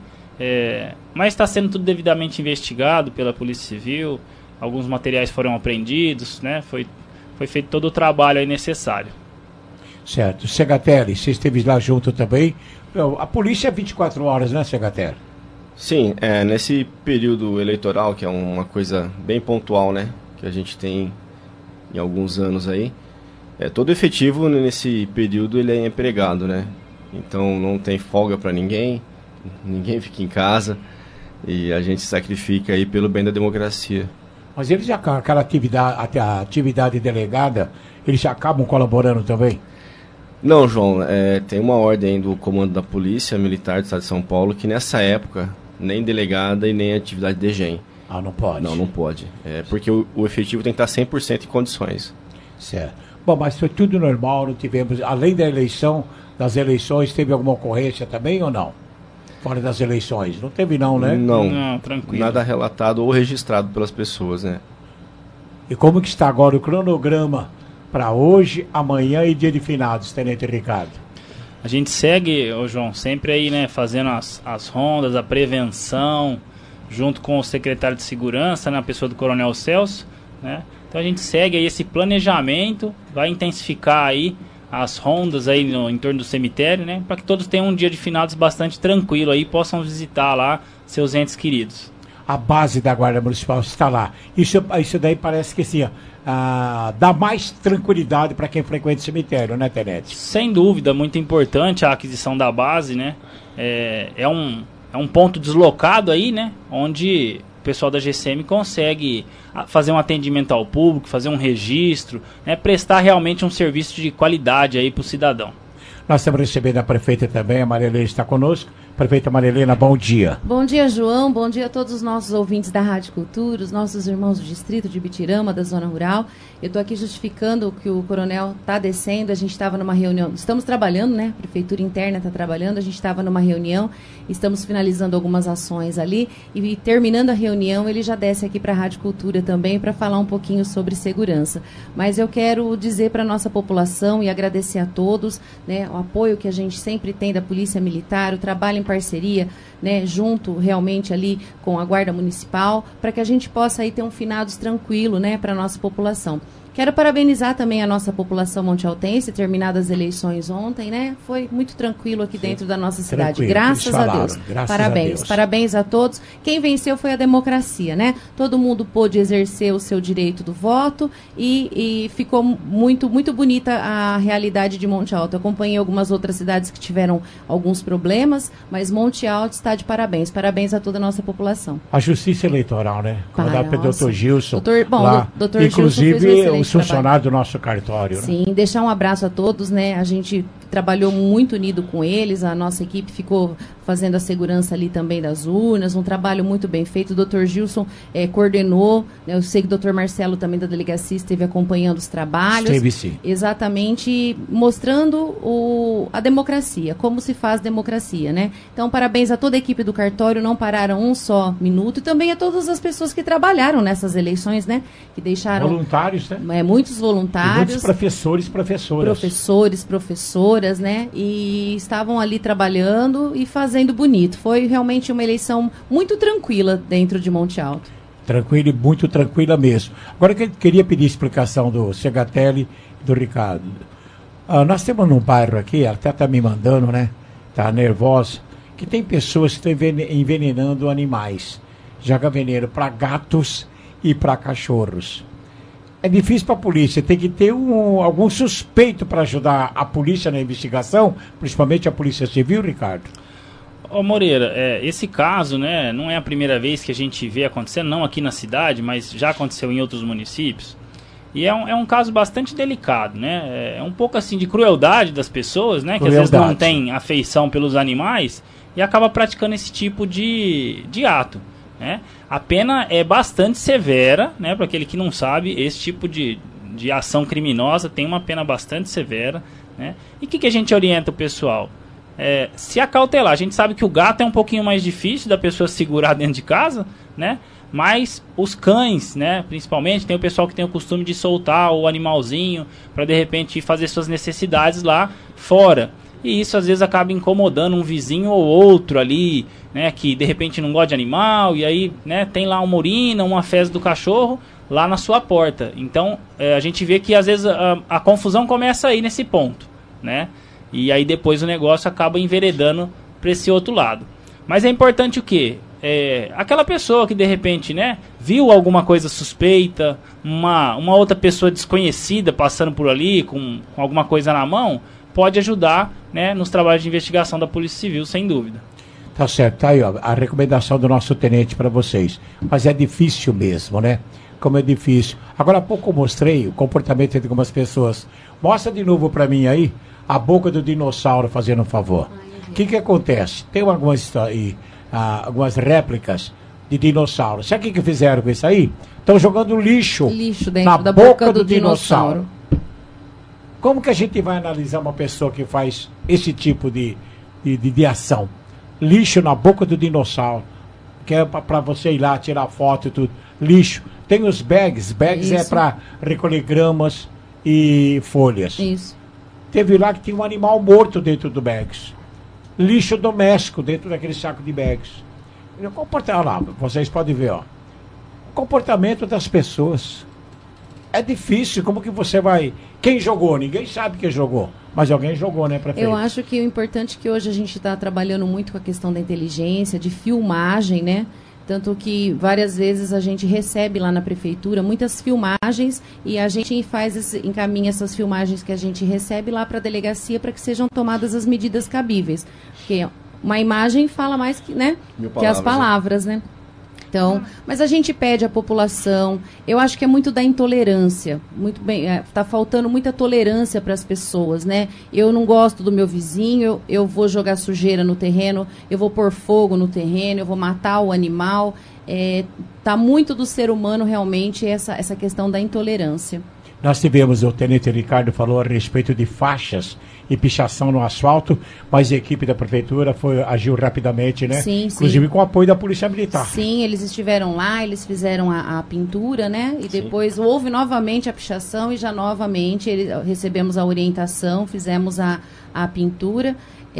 Mas está sendo tudo devidamente investigado pela Polícia Civil. Alguns materiais foram apreendidos, né? Foi feito todo o trabalho aí necessário. Certo. Segatelli, você esteve lá junto também. A polícia é 24 horas, né, Segatelli? Sim, nesse período eleitoral, que é uma coisa bem pontual, né? Que a gente tem em alguns anos aí. Todo efetivo nesse período ele é empregado, né? Então não tem folga para ninguém fica em casa e a gente sacrifica aí pelo bem da democracia. Mas eles já, aquela atividade delegada, eles já acabam colaborando também? Não, João, tem uma ordem do comando da Polícia Militar do Estado de São Paulo que nessa época, nem delegada e nem atividade de DGEM. Não pode? Não pode. Porque o efetivo tem que estar 100% em condições. Certo. Bom, mas foi tudo normal, não tivemos, além das eleições, teve alguma ocorrência também ou não? Fora das eleições. Não teve não, né? Não, tranquilo. Nada relatado ou registrado pelas pessoas, né? E como que está agora o cronograma para hoje, amanhã e dia de finados, Tenente Ricardo? A gente segue, João, sempre aí, né, fazendo as rondas, a prevenção, junto com o secretário de Segurança, na pessoa do Coronel Celso, né? Então a gente segue aí esse planejamento, vai intensificar aí as rondas aí em torno do cemitério, né? Para que todos tenham um dia de finados bastante tranquilo aí, possam visitar lá seus entes queridos. A base da Guarda Municipal está lá. Isso daí parece que assim, dá mais tranquilidade para quem frequenta o cemitério, né, Tenente? Sem dúvida, muito importante a aquisição da base, né? É um ponto deslocado aí, né? Onde o pessoal da GCM consegue fazer um atendimento ao público, fazer um registro, né, prestar realmente um serviço de qualidade aí para o cidadão. Nós estamos recebendo a prefeita também, a Maria Helena está conosco, Prefeita Marilena, bom dia. Bom dia, João. Bom dia a todos os nossos ouvintes da Rádio Cultura, os nossos irmãos do distrito de Bitirama, da Zona Rural. Eu estou aqui justificando que o coronel está descendo. A gente estava numa reunião, estamos trabalhando, né? A prefeitura interna está trabalhando. A gente estava numa reunião, estamos finalizando algumas ações ali. E terminando a reunião, ele já desce aqui para a Rádio Cultura também para falar um pouquinho sobre segurança. Mas eu quero dizer para a nossa população e agradecer a todos, né, o apoio que a gente sempre tem da Polícia Militar, o trabalho em parceria, né, junto realmente ali com a Guarda Municipal, para que a gente possa aí ter um finados tranquilo, né, para a nossa população. Quero parabenizar também a nossa população montealtense, terminadas as eleições ontem, né? Foi muito tranquilo aqui dentro da nossa cidade. Graças a Deus. Parabéns. Parabéns a todos. Quem venceu foi a democracia, né? Todo mundo pôde exercer o seu direito do voto e ficou muito, muito bonita a realidade de Monte Alto. Eu acompanhei algumas outras cidades que tiveram alguns problemas, mas Monte Alto está de parabéns. Parabéns a toda a nossa população. A Justiça Eleitoral, né? Comandado pelo Dr. Gilson. Dr. Inclusive, os funcionários do nosso cartório. Sim, né? Deixar um abraço a todos, né? A gente trabalhou muito unido com eles, a nossa equipe ficou fazendo a segurança ali também das urnas, um trabalho muito bem feito. O Dr. Gilson coordenou, né? Eu sei que o Dr. Marcelo também da delegacia esteve acompanhando os trabalhos. Esteve sim. Exatamente, mostrando a democracia, como se faz democracia, né? Então, parabéns a toda a equipe do cartório, não pararam um só minuto, e também a todas as pessoas que trabalharam nessas eleições, né? Que deixaram... Voluntários, né? Muitos voluntários. E muitos professores, professoras, né? E estavam ali trabalhando e fazendo bonito. Foi realmente uma eleição muito tranquila dentro de Monte Alto. Tranquila e muito tranquila mesmo. Agora eu queria pedir explicação do Segatelli e do Ricardo. Nós temos num bairro aqui, ela até está me mandando, né? Está nervosa, que tem pessoas que estão envenenando animais. Joga veneno para gatos e para cachorros. É difícil para a polícia, tem que ter algum suspeito para ajudar a polícia na investigação, principalmente a Polícia Civil, Ricardo? Ô Moreira, esse caso, né, não é a primeira vez que a gente vê acontecendo, não aqui na cidade, mas já aconteceu em outros municípios. E é um caso bastante delicado, né? É um pouco assim de crueldade das pessoas, né? Que às vezes não tem afeição pelos animais e acaba praticando esse tipo de ato, né? A pena é bastante severa, né? Para aquele que não sabe, esse tipo de ação criminosa tem uma pena bastante severa, né? E o que a gente orienta o pessoal? Se acautelar. A gente sabe que o gato é um pouquinho mais difícil da pessoa segurar dentro de casa, né? Mas os cães, né, principalmente, tem o pessoal que tem o costume de soltar o animalzinho para de repente ir fazer suas necessidades lá fora. E isso às vezes acaba incomodando um vizinho ou outro ali, né, que de repente não gosta de animal, e aí, né, tem lá uma urina, uma fezes do cachorro lá na sua porta. Então, a gente vê que às vezes a confusão começa aí nesse ponto, né? E aí depois o negócio acaba enveredando para esse outro lado. Mas é importante o quê? Aquela pessoa que de repente, né, viu alguma coisa suspeita, uma outra pessoa desconhecida passando por ali com alguma coisa na mão, pode ajudar, né, nos trabalhos de investigação da Polícia Civil, sem dúvida. Tá certo, tá aí ó, a recomendação do nosso tenente para vocês. Mas é difícil mesmo, né? Como é difícil. Agora há pouco eu mostrei o comportamento de algumas pessoas. Mostra de novo para mim aí a boca do dinossauro, fazendo um favor. O que acontece? Tem algumas réplicas de dinossauros. Sabe o que fizeram com isso aí? Estão jogando lixo dentro na da boca do dinossauro. Como que a gente vai analisar uma pessoa que faz esse tipo de ação? Lixo na boca do dinossauro, que é para você ir lá tirar foto e tudo. Lixo. Tem os bags. Bags é para recolher gramas e folhas. Isso. Teve lá que tinha um animal morto dentro do bags. Lixo doméstico dentro daquele saco de bags. Olha lá, vocês podem ver, ó. O comportamento das pessoas. É difícil, como que você vai... Quem jogou? Ninguém sabe quem jogou. Mas alguém jogou, né, prefeito? Eu acho que o importante é que hoje a gente está trabalhando muito com a questão da inteligência, de filmagem, né? Tanto que várias vezes a gente recebe lá na prefeitura muitas filmagens e a gente encaminha essas filmagens que a gente recebe lá para a delegacia para que sejam tomadas as medidas cabíveis. Porque uma imagem fala mais que, né, que as palavras, né? Então, mas a gente pede à população, eu acho que é muito da intolerância, muito bem, tá faltando muita tolerância para as pessoas, né? Eu não gosto do meu vizinho, eu vou jogar sujeira no terreno, eu vou pôr fogo no terreno, eu vou matar o animal. Tá muito do ser humano realmente essa questão da intolerância. Nós tivemos, o Tenente Ricardo falou a respeito de faixas e pichação no asfalto, mas a equipe da prefeitura agiu rapidamente, né? Sim, inclusive com o apoio da Polícia Militar. Sim, eles estiveram lá, eles fizeram a pintura, né? E depois houve novamente a pichação e já novamente recebemos a orientação, fizemos a pintura.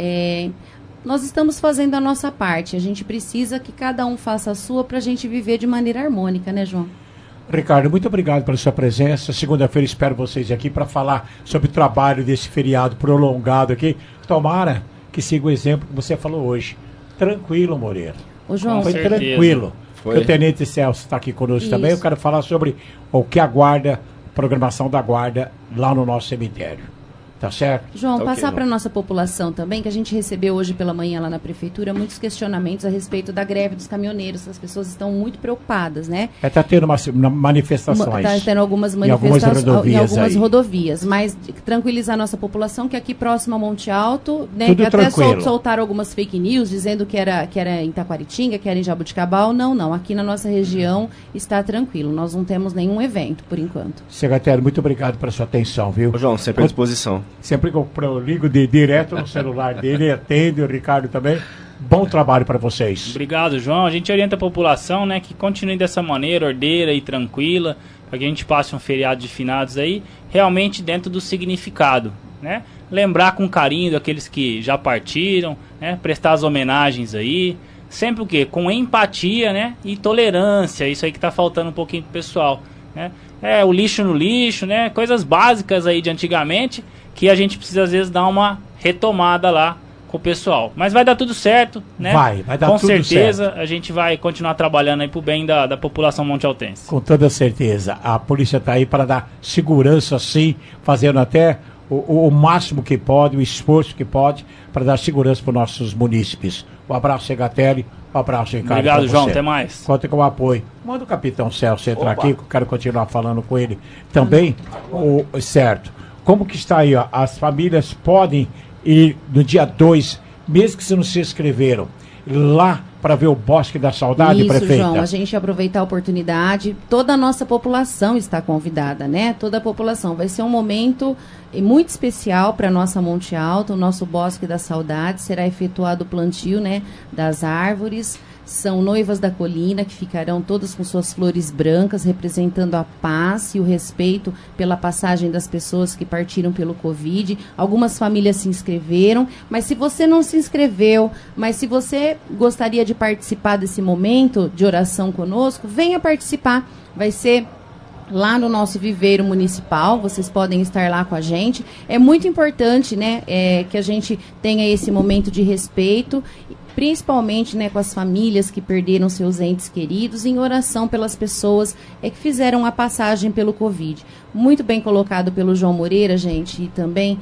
Nós estamos fazendo a nossa parte, a gente precisa que cada um faça a sua para a gente viver de maneira harmônica, né, João? Ricardo, muito obrigado pela sua presença. Segunda-feira espero vocês aqui para falar sobre o trabalho desse feriado prolongado aqui. Tomara que siga o exemplo que você falou hoje. Tranquilo, Moreira. Ô, João, foi tranquilo. Foi. O Tenente Celso está aqui conosco também. Eu quero falar sobre o que aguarda, a programação da guarda lá no nosso cemitério. Tá certo? João, passar para a nossa população também, que a gente recebeu hoje pela manhã lá na prefeitura, muitos questionamentos a respeito da greve dos caminhoneiros. As pessoas estão muito preocupadas, né? Está tendo manifestações. Está tendo algumas manifestações em algumas rodovias. Mas tranquilizar a nossa população que aqui próximo a Monte Alto, né? Tudo que até tranquilo. soltaram algumas fake news dizendo que era em Taquaritinga, que era em Jabuticabal. Não. Aqui na nossa região está tranquilo. Nós não temos nenhum evento, por enquanto. Secretário, muito obrigado pela sua atenção, viu? Ô, João, sempre à disposição. Sempre que eu ligo direto no celular dele, atende, o Ricardo também. Bom trabalho para vocês. Obrigado, João. A gente orienta a população, né, que continue dessa maneira, ordeira e tranquila, para que a gente passe um feriado de finados aí, realmente dentro do significado, né? Lembrar com carinho daqueles que já partiram, né? Prestar as homenagens aí. Sempre o quê? Com empatia, né? E tolerância. Isso aí que tá faltando um pouquinho pro pessoal, né? O lixo no lixo, né? Coisas básicas aí de antigamente, que a gente precisa às vezes dar uma retomada lá com o pessoal. Mas vai dar tudo certo, né? Vai dar com tudo certeza certo. A gente vai continuar trabalhando aí pro bem da população montealtense. Com toda certeza. A polícia está aí para dar segurança, sim, fazendo até o máximo que pode, o esforço que pode, para dar segurança para os nossos munícipes. Um abraço, Segatelli. Um abraço, Ricardo. Obrigado, João. Até mais. Conta com o apoio. Manda o capitão Celso entrar aqui, que eu quero continuar falando com ele também. Certo. Como que está aí, ó? As famílias podem ir no dia 2, mesmo que se não se inscreveram, lá para ver o Bosque da Saudade, isso, prefeita? João, a gente aproveitar a oportunidade, toda a nossa população está convidada, né? Toda a população. Vai ser um momento muito especial para a nossa Monte Alto, o nosso Bosque da Saudade. Será efetuado o plantio, né, das árvores. São noivas da colina que ficarão todas com suas flores brancas, representando a paz e o respeito pela passagem das pessoas que partiram pelo Covid. Algumas famílias se inscreveram, mas se você não se inscreveu, mas se você gostaria de participar desse momento de oração conosco, venha participar. Vai ser lá no nosso viveiro municipal, vocês podem estar lá com a gente. É muito importante, né, que a gente tenha esse momento de respeito, principalmente, né, com as famílias que perderam seus entes queridos, em oração pelas pessoas que fizeram a passagem pelo Covid. Muito bem colocado pelo João Moreira, gente, e também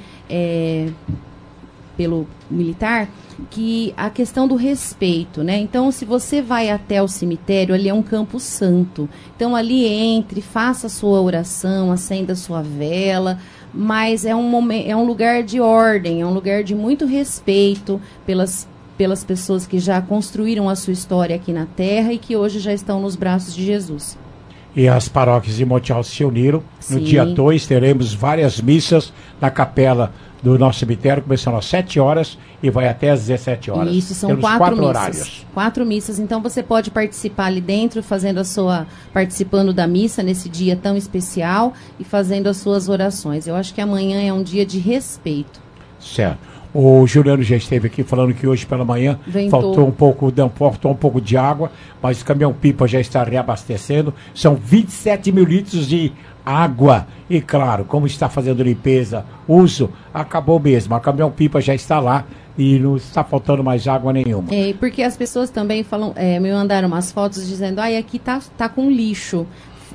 pelo militar, que a questão do respeito, né? Então, se você vai até o cemitério, ali é um campo santo. Então, ali entre, faça a sua oração, acenda a sua vela, mas é um lugar de ordem, é um lugar de muito respeito pelas pessoas que já construíram a sua história aqui na Terra e que hoje já estão nos braços de Jesus. E as paróquias de Monte Alto se uniram. Sim. No dia 2 teremos várias missas na capela do nosso cemitério, começando às 7 horas e vai até às 17 horas. Isso, são temos 4 missas. horários. 4 missas, então você pode participar ali dentro, participando da missa nesse dia tão especial e fazendo as suas orações. Eu acho que amanhã é um dia de respeito. Certo. O Juliano já esteve aqui falando que hoje pela manhã faltou um pouco de água, mas o caminhão-pipa já está reabastecendo. São 27 mil litros de água. E claro, como está fazendo limpeza, uso, acabou mesmo. A caminhão-pipa já está lá e não está faltando mais água nenhuma. Porque as pessoas também falam, me mandaram umas fotos dizendo, aqui tá com lixo.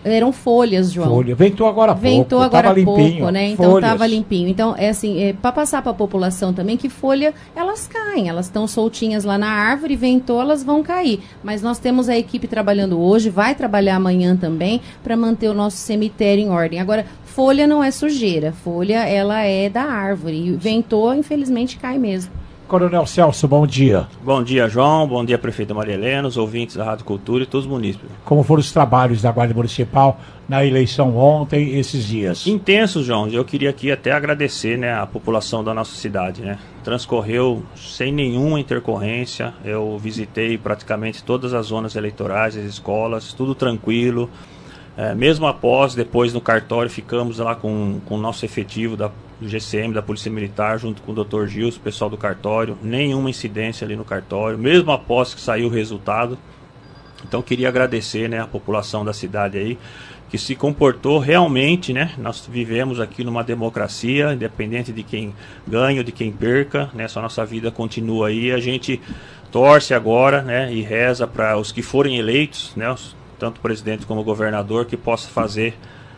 eram folhas, João. Folha. Ventou agora há pouco. Ventou agora há pouco, limpinho, né? Então folhas. estava limpinho. Então, é assim, para passar para a população também que folha, elas caem, elas estão soltinhas lá na árvore, ventou, elas vão cair. Mas nós temos a equipe trabalhando hoje, vai trabalhar amanhã também, para manter o nosso cemitério em ordem. Agora, folha não é sujeira, folha ela é da árvore. E ventou, infelizmente, cai mesmo. Coronel Celso, bom dia. Bom dia, João. Bom dia, prefeita Maria Helena, os ouvintes da Rádio Cultura e todos os munícipes. Como foram os trabalhos da Guarda Municipal na eleição ontem, esses dias? Intensos, João. Eu queria aqui até agradecer, né, a população da nossa cidade, né? Transcorreu sem nenhuma intercorrência. Eu visitei praticamente todas as zonas eleitorais, as escolas, tudo tranquilo. Mesmo depois no cartório, ficamos lá com o nosso efetivo do GCM, da Polícia Militar, junto com o Dr. Gilson, o pessoal do cartório. Nenhuma incidência ali no cartório, mesmo após que saiu o resultado. Então queria agradecer, né, a população da cidade aí, que se comportou realmente, né? Nós vivemos aqui numa democracia, independente de quem ganha ou de quem perca, né? Só nossa vida continua aí. A gente torce agora, né, e reza para os que forem eleitos, né, tanto o presidente como o governador, que possa fazer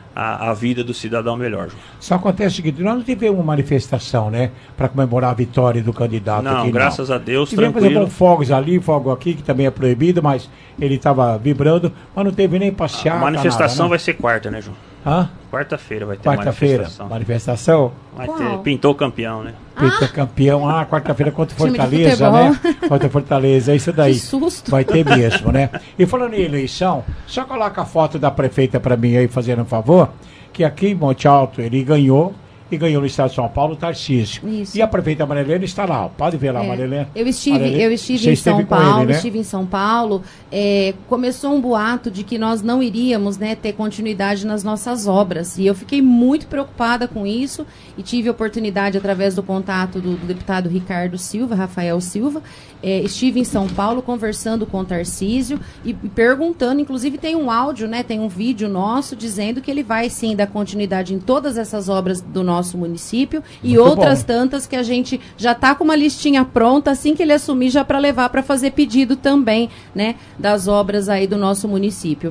a vida do cidadão melhor. Só acontece o seguinte, nós não tivemos uma manifestação, né, para comemorar a vitória do candidato. Não, aqui, graças a Deus, tivemos, tranquilo. Tivemos fogos ali, fogo aqui, que também é proibido, mas ele estava vibrando, mas não teve nem passeata. A manifestação nada, vai ser quarta, né, João? Hã? Quarta-feira vai ter Quarta-feira, manifestação? Vai ter, pintou campeão, né? Pintou campeão, quarta-feira contra o Fortaleza, né? Contra o Fortaleza, é isso daí. Que susto. Vai ter mesmo, né? E falando em eleição, só coloca a foto da prefeita para mim aí, fazendo um favor, que aqui em Monte Alto ele ganhou, e ganhou no estado de São Paulo, o Tarcísio. Isso. E a prefeita Maria Helena está lá. Pode ver lá, Maria Helena. Eu estive em São Paulo, ele, né? Estive em São Paulo. Começou um boato de que nós não iríamos, né, ter continuidade nas nossas obras. E eu fiquei muito preocupada com isso e tive a oportunidade, através do contato do deputado Rafael Silva, estive em São Paulo conversando com o Tarcísio e perguntando, inclusive tem um áudio, né, tem um vídeo nosso dizendo que ele vai sim dar continuidade em todas essas obras do nosso município e muito outras bom. Tantas que a gente já está com uma listinha pronta, assim que ele assumir, já para levar para fazer pedido também, né, das obras aí do nosso município.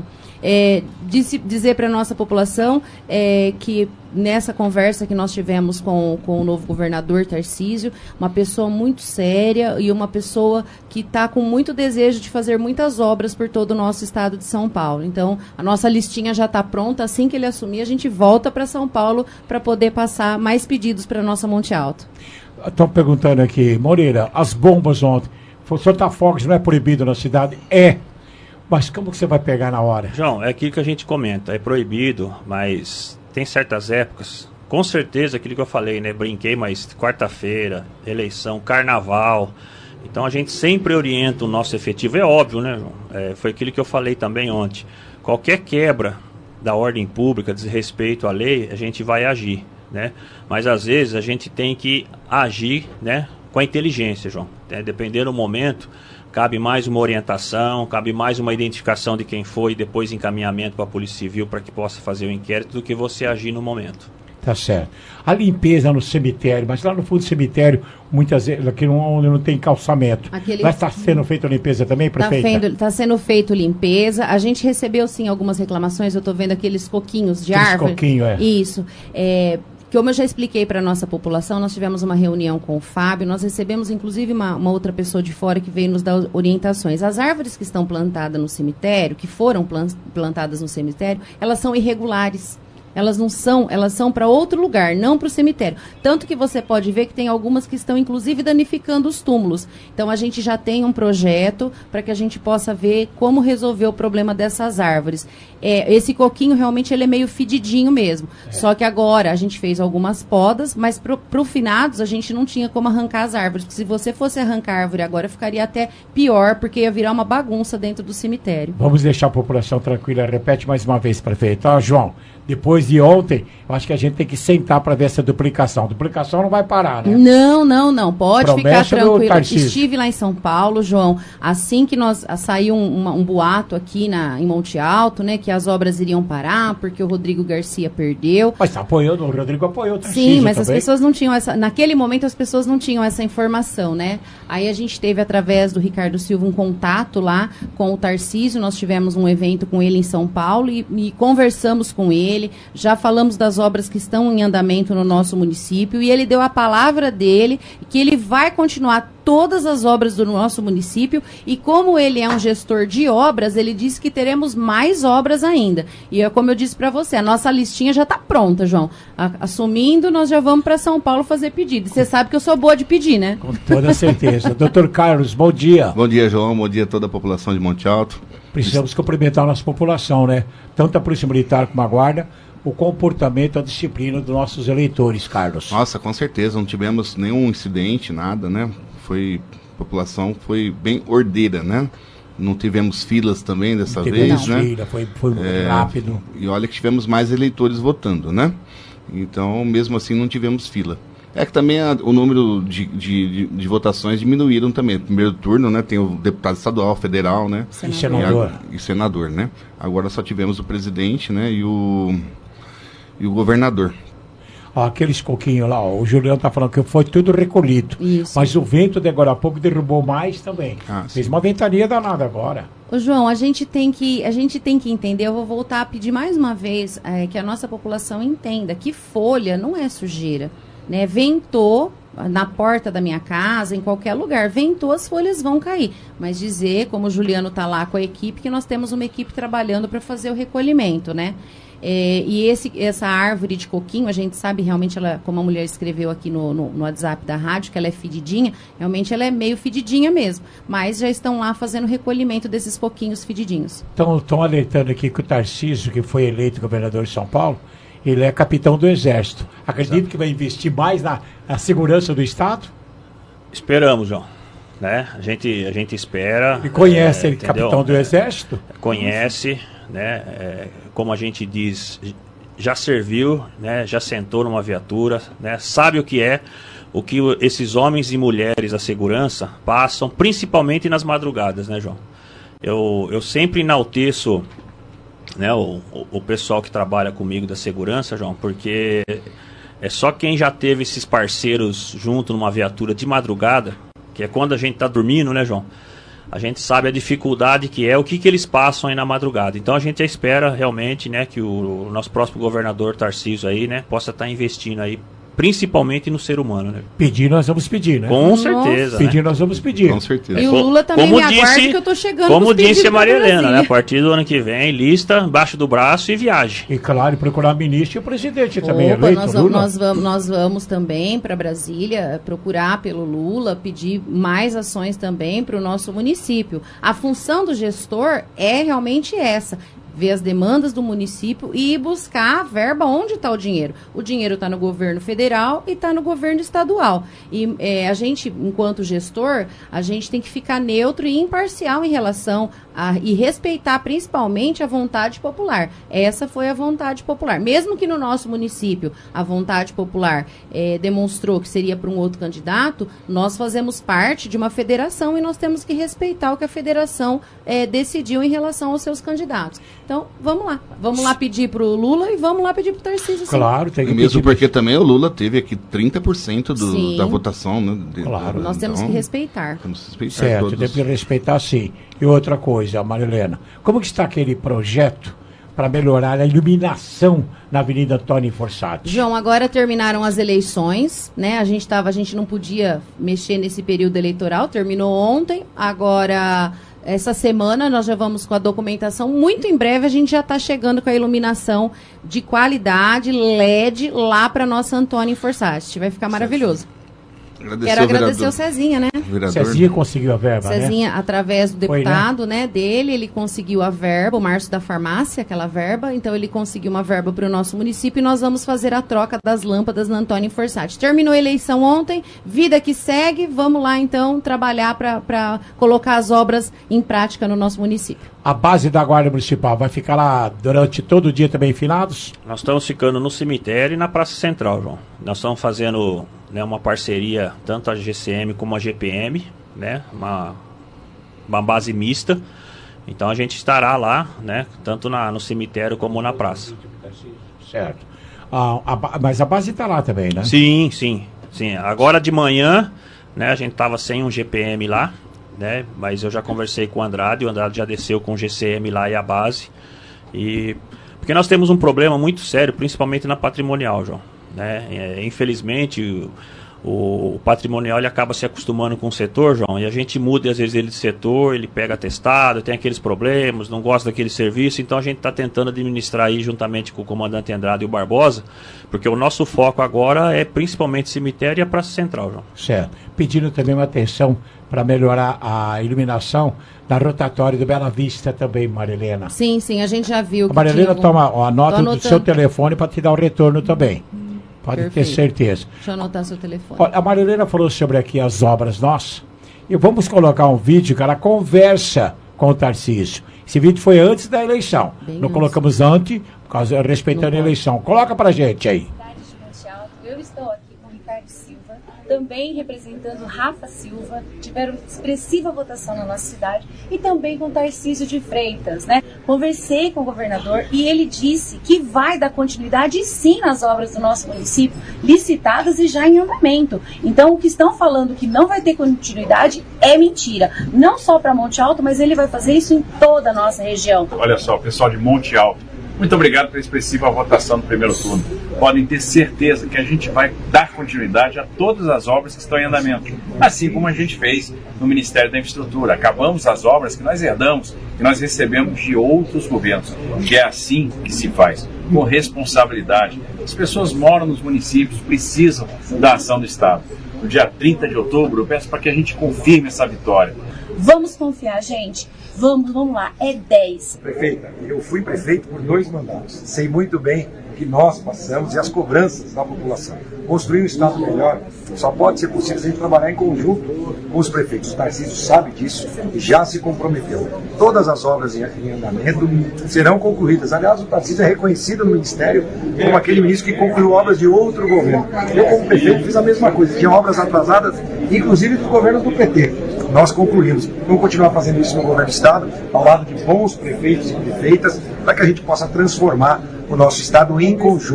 Dizer para a nossa população que nessa conversa que nós tivemos com o novo governador Tarcísio, uma pessoa muito séria e uma pessoa que está com muito desejo de fazer muitas obras por todo o nosso estado de São Paulo. Então, a nossa listinha já está pronta. Assim que ele assumir, a gente volta para São Paulo para poder passar mais pedidos para a nossa Monte Alto. Estão perguntando aqui, Moreira, as bombas ontem, soltar fogos não é proibido na cidade? Mas como que você vai pegar na hora? João, é aquilo que a gente comenta, é proibido, mas tem certas épocas, com certeza aquilo que eu falei, né, brinquei, mas quarta-feira, eleição, carnaval, então a gente sempre orienta o nosso efetivo, é óbvio, né, João? Foi aquilo que eu falei também ontem, qualquer quebra da ordem pública, desrespeito à lei, a gente vai agir, né, mas às vezes a gente tem que agir, né, com a inteligência, João, dependendo do momento, cabe mais uma orientação, cabe mais uma identificação de quem foi e depois encaminhamento para a Polícia Civil para que possa fazer o inquérito do que você agir no momento. Tá certo. A limpeza no cemitério, mas lá no fundo do cemitério, muitas vezes, aqui onde não tem calçamento. Lá está sendo feita a limpeza também, prefeita? Está sendo feita limpeza. A gente recebeu, sim, algumas reclamações. Eu estou vendo aqueles coquinhos de árvore. Coquinho, Isso. Como eu já expliquei para a nossa população, nós tivemos uma reunião com o Fábio, nós recebemos inclusive uma outra pessoa de fora que veio nos dar orientações. As árvores que estão plantadas no cemitério, que foram plantadas no cemitério, elas são irregulares. Elas não são, elas são para outro lugar, não para o cemitério. Tanto que você pode ver que tem algumas que estão, inclusive, danificando os túmulos. Então, a gente já tem um projeto para que a gente possa ver como resolver o problema dessas árvores. Esse coquinho, realmente, ele é meio fedidinho mesmo. Só que agora a gente fez algumas podas, mas para o finados a gente não tinha como arrancar as árvores. Porque se você fosse arrancar a árvore agora, ficaria até pior, porque ia virar uma bagunça dentro do cemitério. Vamos deixar a população tranquila. Repete mais uma vez, prefeito. João, depois de ontem, eu acho que a gente tem que sentar para ver essa duplicação. Duplicação não vai parar, né? Não. Pode Promessa ficar tranquilo. Tarcísio. Estive lá em São Paulo, João. Assim que saiu um boato aqui em Monte Alto, né? Que as obras iriam parar, porque o Rodrigo Garcia perdeu. Mas tá apoiando, o Rodrigo apoiou o Tarcísio. Sim, mas também. as pessoas não tinham naquele momento as pessoas não tinham essa informação, né? Aí a gente teve, através do Ricardo Silva, um contato lá com o Tarcísio. Nós tivemos um evento com ele em São Paulo e conversamos com ele. Já falamos das obras que estão em andamento no nosso município e ele deu a palavra dele que ele vai continuar todas as obras do nosso município e como ele é um gestor de obras, ele disse que teremos mais obras ainda. E como eu disse para você, a nossa listinha já está pronta, João. Assumindo, nós já vamos para São Paulo fazer pedido. Você sabe que eu sou boa de pedir, né? Com toda certeza. Dr. Carlos, bom dia. Bom dia, João. Bom dia a toda a população de Monte Alto. Precisamos cumprimentar a nossa população, né? Tanto a Polícia Militar como a Guarda, o comportamento, a disciplina dos nossos eleitores, Carlos. Nossa, com certeza, não tivemos nenhum incidente, nada, né? A população foi bem ordeira, né? Não tivemos filas também dessa vez, né? Fila, foi rápido. E olha que tivemos mais eleitores votando, né? Então, mesmo assim, não tivemos fila. É que também o número de votações diminuíram também. No primeiro turno, né? Tem o deputado estadual, federal, né? E senador, né? Agora só tivemos o presidente, né? E o governador. Aqueles coquinhos lá, o Juliano tá falando que foi tudo recolhido. Isso. Mas o vento de agora a pouco derrubou mais também. Fez uma ventania danada agora. Ô, João, a gente tem que entender, eu vou voltar a pedir mais uma vez que a nossa população entenda que folha não é sujeira, né? Ventou na porta da minha casa, em qualquer lugar, ventou, as folhas vão cair. Mas dizer, como o Juliano tá lá com a equipe, que nós temos uma equipe trabalhando para fazer o recolhimento, né? E essa árvore de coquinho, a gente sabe realmente, ela, como a mulher escreveu aqui no WhatsApp da rádio, que ela é fedidinha, realmente ela é meio fedidinha mesmo, mas já estão lá fazendo recolhimento desses coquinhos fedidinhos. Estão alertando aqui que o Tarcísio, que foi eleito governador de São Paulo, ele é capitão do Exército. Acredito que vai investir mais na segurança do Estado? Esperamos, João. Né? A gente espera. E conhece ele, entendeu? Capitão do Exército? Conhece, né? Como a gente diz, já serviu, né? Já sentou numa viatura, né? Sabe o que esses homens e mulheres da segurança passam, principalmente nas madrugadas, né, João? Eu sempre enalteço, né, o pessoal que trabalha comigo da segurança, João, porque é só quem já teve esses parceiros junto numa viatura de madrugada, que é quando a gente tá dormindo, né, João? A gente sabe a dificuldade que é, o que eles passam aí na madrugada. Então a gente espera realmente, né, que o nosso próximo governador Tarcísio aí, né, possa estar investindo aí, principalmente no ser humano, né? Pedir, nós vamos pedir, né? Com certeza. Pedir, nós vamos pedir. Com certeza. E o Lula também me aguarda que eu tô chegando. Como disse a Maria Helena, né? A partir do ano que vem, lista embaixo do braço e viagem. E claro, procurar o ministro e o presidente também. Nós vamos também para Brasília procurar pelo Lula, pedir mais ações também para o nosso município. A função do gestor é realmente essa: ver as demandas do município e buscar a verba onde está o dinheiro. O dinheiro está no governo federal e está no governo estadual. E a gente, enquanto gestor, a gente tem que ficar neutro e imparcial em relação e respeitar principalmente a vontade popular. Essa foi a vontade popular. Mesmo que no nosso município a vontade popular demonstrou que seria para um outro candidato, nós fazemos parte de uma federação e nós temos que respeitar o que a federação decidiu em relação aos seus candidatos. Então, vamos lá pedir para o Lula e vamos lá pedir para o Tarcísio. Claro, tem que pedir. Mesmo porque pedir. também o Lula teve aqui 30% da votação, né? Claro. Nós temos que respeitar. Temos que respeitar certo, todos. temos que respeitar, sim. E outra coisa, Maria Helena, como que está aquele projeto para melhorar a iluminação na Avenida Antônio Forçati? João, agora terminaram as eleições, né? A gente não podia mexer nesse período eleitoral, terminou ontem, agora essa semana nós já vamos com a documentação. Muito em breve a gente já está chegando com a iluminação de qualidade, LED, lá para nossa Antônio Forçati. Vai ficar maravilhoso. Quero agradecer o Cezinha, né? Cezinha conseguiu a verba, Cezinha, né? através do deputado, né, dele, ele conseguiu a verba, o Márcio da Farmácia, aquela verba, então ele conseguiu uma verba para o nosso município e nós vamos fazer a troca das lâmpadas na Antônio Forsatti. Terminou a eleição ontem, vida que segue, vamos lá então trabalhar para colocar as obras em prática no nosso município. A base da Guarda Municipal vai ficar lá durante todo o dia também, finados? Nós estamos ficando no cemitério e na Praça Central, João. Nós estamos fazendo, né, uma parceria, tanto a GCM como a GPM, né, uma base mista. Então a gente estará lá, né, tanto no cemitério como na praça. Certo. Mas a base está lá também, né? Sim. Agora de manhã, né, a gente estava sem um GPM lá, né, mas eu já conversei com o Andrade já desceu com o GCM lá e a base. Porque nós temos um problema muito sério, principalmente na patrimonial, João. Né? Infelizmente, o patrimonial ele acaba se acostumando com o setor, João, e a gente muda às vezes ele de setor, ele pega atestado, tem aqueles problemas, não gosta daquele serviço, então a gente está tentando administrar aí juntamente com o comandante Andrade e o Barbosa, porque o nosso foco agora é principalmente cemitério e a Praça Central, João. Certo. Pedindo também uma atenção para melhorar a iluminação da rotatória do Bela Vista também, Marilena. Sim, a gente já viu. A Marilena toma a nota do seu telefone para te dar o retorno também. Pode Perfeito. ter certeza. Deixa eu anotar seu telefone. Olha, a Marilena falou sobre aqui as obras nossas. E vamos colocar um vídeo que ela conversa com o Tarcísio. Esse vídeo foi antes da eleição. Não colocamos antes, por causa, respeitando a eleição. Coloca pra gente aí. Eu estou aqui com o Ricardo Silva, também representando Rafa Silva, tiveram expressiva votação na nossa cidade, e também com Tarcísio de Freitas, né? Conversei com o governador e ele disse que vai dar continuidade sim nas obras do nosso município, licitadas e já em andamento. Então o que estão falando que não vai ter continuidade é mentira. Não só para Monte Alto, mas ele vai fazer isso em toda a nossa região. Olha só, pessoal de Monte Alto, muito obrigado pela expressiva votação no primeiro turno. Podem ter certeza que a gente vai dar continuidade a todas as obras que estão em andamento, assim como a gente fez no Ministério da Infraestrutura. Acabamos as obras que nós herdamos, que nós recebemos de outros governos, que é assim que se faz, com responsabilidade. As pessoas moram nos municípios, precisam da ação do Estado. No dia 30 de outubro, eu peço para que a gente confirme essa vitória. Vamos confiar, gente. Vamos lá, é 10. Prefeita, eu fui prefeito por 2 mandatos. Sei muito bem o que nós passamos e as cobranças da população. Construir um Estado melhor só pode ser possível se a gente trabalhar em conjunto com os prefeitos. O Tarcísio sabe disso e já se comprometeu. Todas as obras em andamento serão concluídas. Aliás, o Tarcísio é reconhecido no Ministério como aquele ministro que concluiu obras de outro governo. Eu, como prefeito, fiz a mesma coisa. Tinha obras atrasadas, inclusive do governo do PT. Nós concluímos. Vamos continuar fazendo isso no governo do Estado, ao lado de bons prefeitos e prefeitas, para que a gente possa transformar o nosso Estado em conjunto.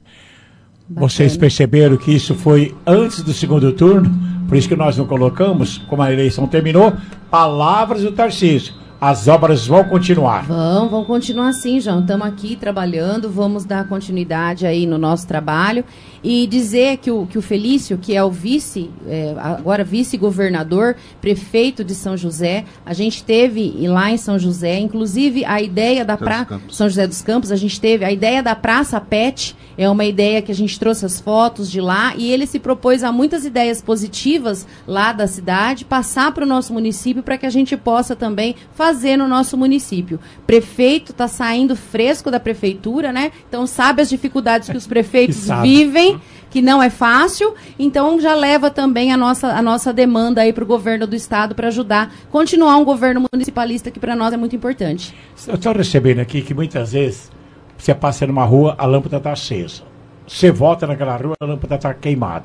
Vocês perceberam que isso foi antes do segundo turno, por isso que nós não colocamos, como a eleição terminou, palavras do Tarcísio. As obras vão continuar. Vão continuar sim, João. Estamos aqui trabalhando, vamos dar continuidade aí no nosso trabalho e dizer que o Felício, que é o agora vice-governador, prefeito de São José, a gente teve lá em São José, inclusive a ideia da São José dos Campos, a gente teve a ideia da Praça Pet, é uma ideia que a gente trouxe as fotos de lá e ele se propôs a muitas ideias positivas lá da cidade, passar para o nosso município para que a gente possa também fazer no nosso município. Prefeito está saindo fresco da prefeitura, né? Então sabe as dificuldades que os prefeitos vivem, que não é fácil, então já leva também a nossa demanda aí para o governo do estado para ajudar a continuar um governo municipalista que para nós é muito importante. Eu estou recebendo aqui que muitas vezes você passa numa rua, a lâmpada está acesa. Você volta naquela rua, a lâmpada está queimada.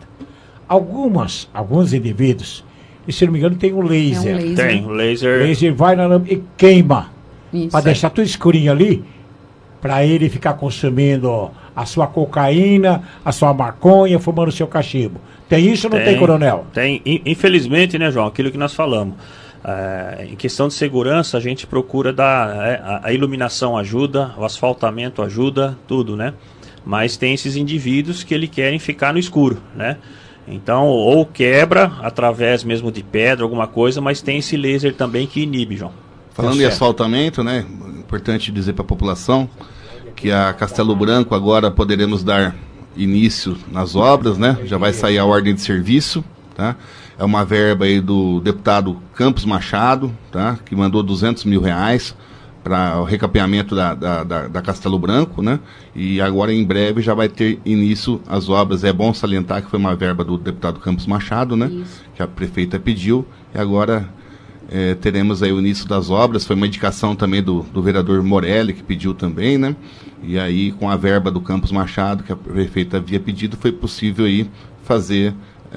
Alguns indivíduos, e se não me engano, tem um laser. Tem, o laser. O laser vai na lâmpada e queima. Para deixar tudo escurinho ali, para ele ficar consumindo a sua cocaína, a sua maconha, fumando o seu cachimbo. Tem isso ou não tem, coronel? Tem. Infelizmente, né, João, aquilo que nós falamos. Em questão de segurança, a gente procura dar... a iluminação ajuda, o asfaltamento ajuda, tudo, né? Mas tem esses indivíduos que querem ficar no escuro, né? Então, ou quebra através mesmo de pedra, alguma coisa, mas tem esse laser também que inibe, João. Falando em asfaltamento, né? Importante dizer para a população que a Castelo Branco agora poderemos dar início nas obras, né? Já vai sair a ordem de serviço, tá? É uma verba aí do deputado Campos Machado, tá? Que mandou R$200 mil para o recapeamento da Castelo Branco, né? E agora em breve já vai ter início as obras. É bom salientar que foi uma verba do deputado Campos Machado, né? Isso. Que a prefeita pediu, e agora teremos aí o início das obras. Foi uma indicação também do vereador Morelli, que pediu também, né? E aí, com a verba do Campos Machado, que a prefeita havia pedido, foi possível aí fazer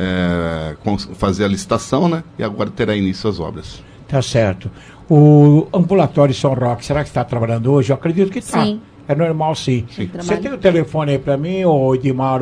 a licitação, né? E agora terá início as obras. Tá certo. O ambulatório São Roque, será que está trabalhando hoje? Eu acredito que está. É normal, sim. Você tem o telefone aí para mim, ou Edmar,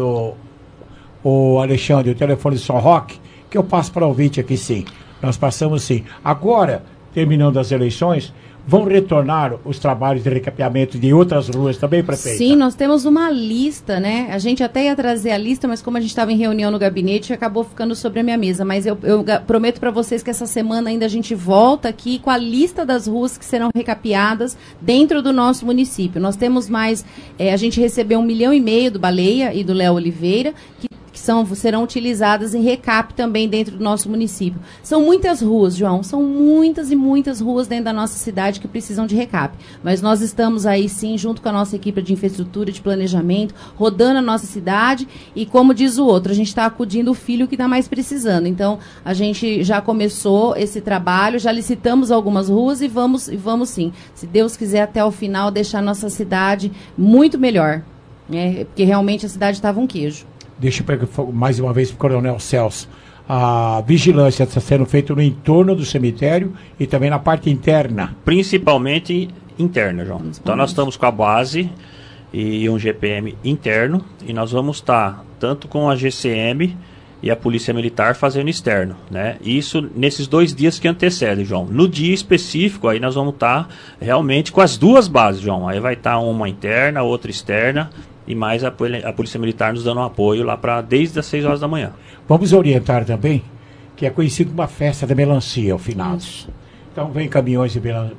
ou Alexandre, o telefone do São Roque, que eu passo para o ouvinte aqui, sim. Nós passamos, sim. Agora, terminando as eleições, vão retornar os trabalhos de recapeamento de outras ruas também, prefeita? Sim, nós temos uma lista, né? A gente até ia trazer a lista, mas como a gente estava em reunião no gabinete, acabou ficando sobre a minha mesa. Mas eu prometo para vocês que essa semana ainda a gente volta aqui com a lista das ruas que serão recapeadas dentro do nosso município. Nós temos mais, a gente recebeu 1,5 milhão do Baleia e do Léo Oliveira, que serão utilizadas em recap também dentro do nosso município. São muitas ruas, João, são muitas e muitas ruas dentro da nossa cidade que precisam de recap. Mas nós estamos aí sim, junto com a nossa equipe de infraestrutura, de planejamento, rodando a nossa cidade e, como diz o outro, a gente está acudindo o filho que está mais precisando. Então, a gente já começou esse trabalho, já licitamos algumas ruas e vamos sim, se Deus quiser, até o final, deixar a nossa cidade muito melhor, né? Porque realmente a cidade estava um queijo. Deixa eu pegar mais uma vez para o Coronel Celso. A vigilância está sendo feita no entorno do cemitério e também na parte interna. Principalmente interna, João. Então nós estamos com a base e um GPM interno e nós vamos estar tanto com a GCM e a Polícia Militar fazendo externo, né? Isso nesses 2 dias que antecedem, João. No dia específico, aí nós vamos estar realmente com as 2 bases, João. Aí vai estar uma interna, outra externa, e mais a Polícia Militar nos dando um apoio lá desde as 6 horas da manhã. Vamos orientar também que é conhecido como uma festa da melancia, ao finados. Então vem caminhões de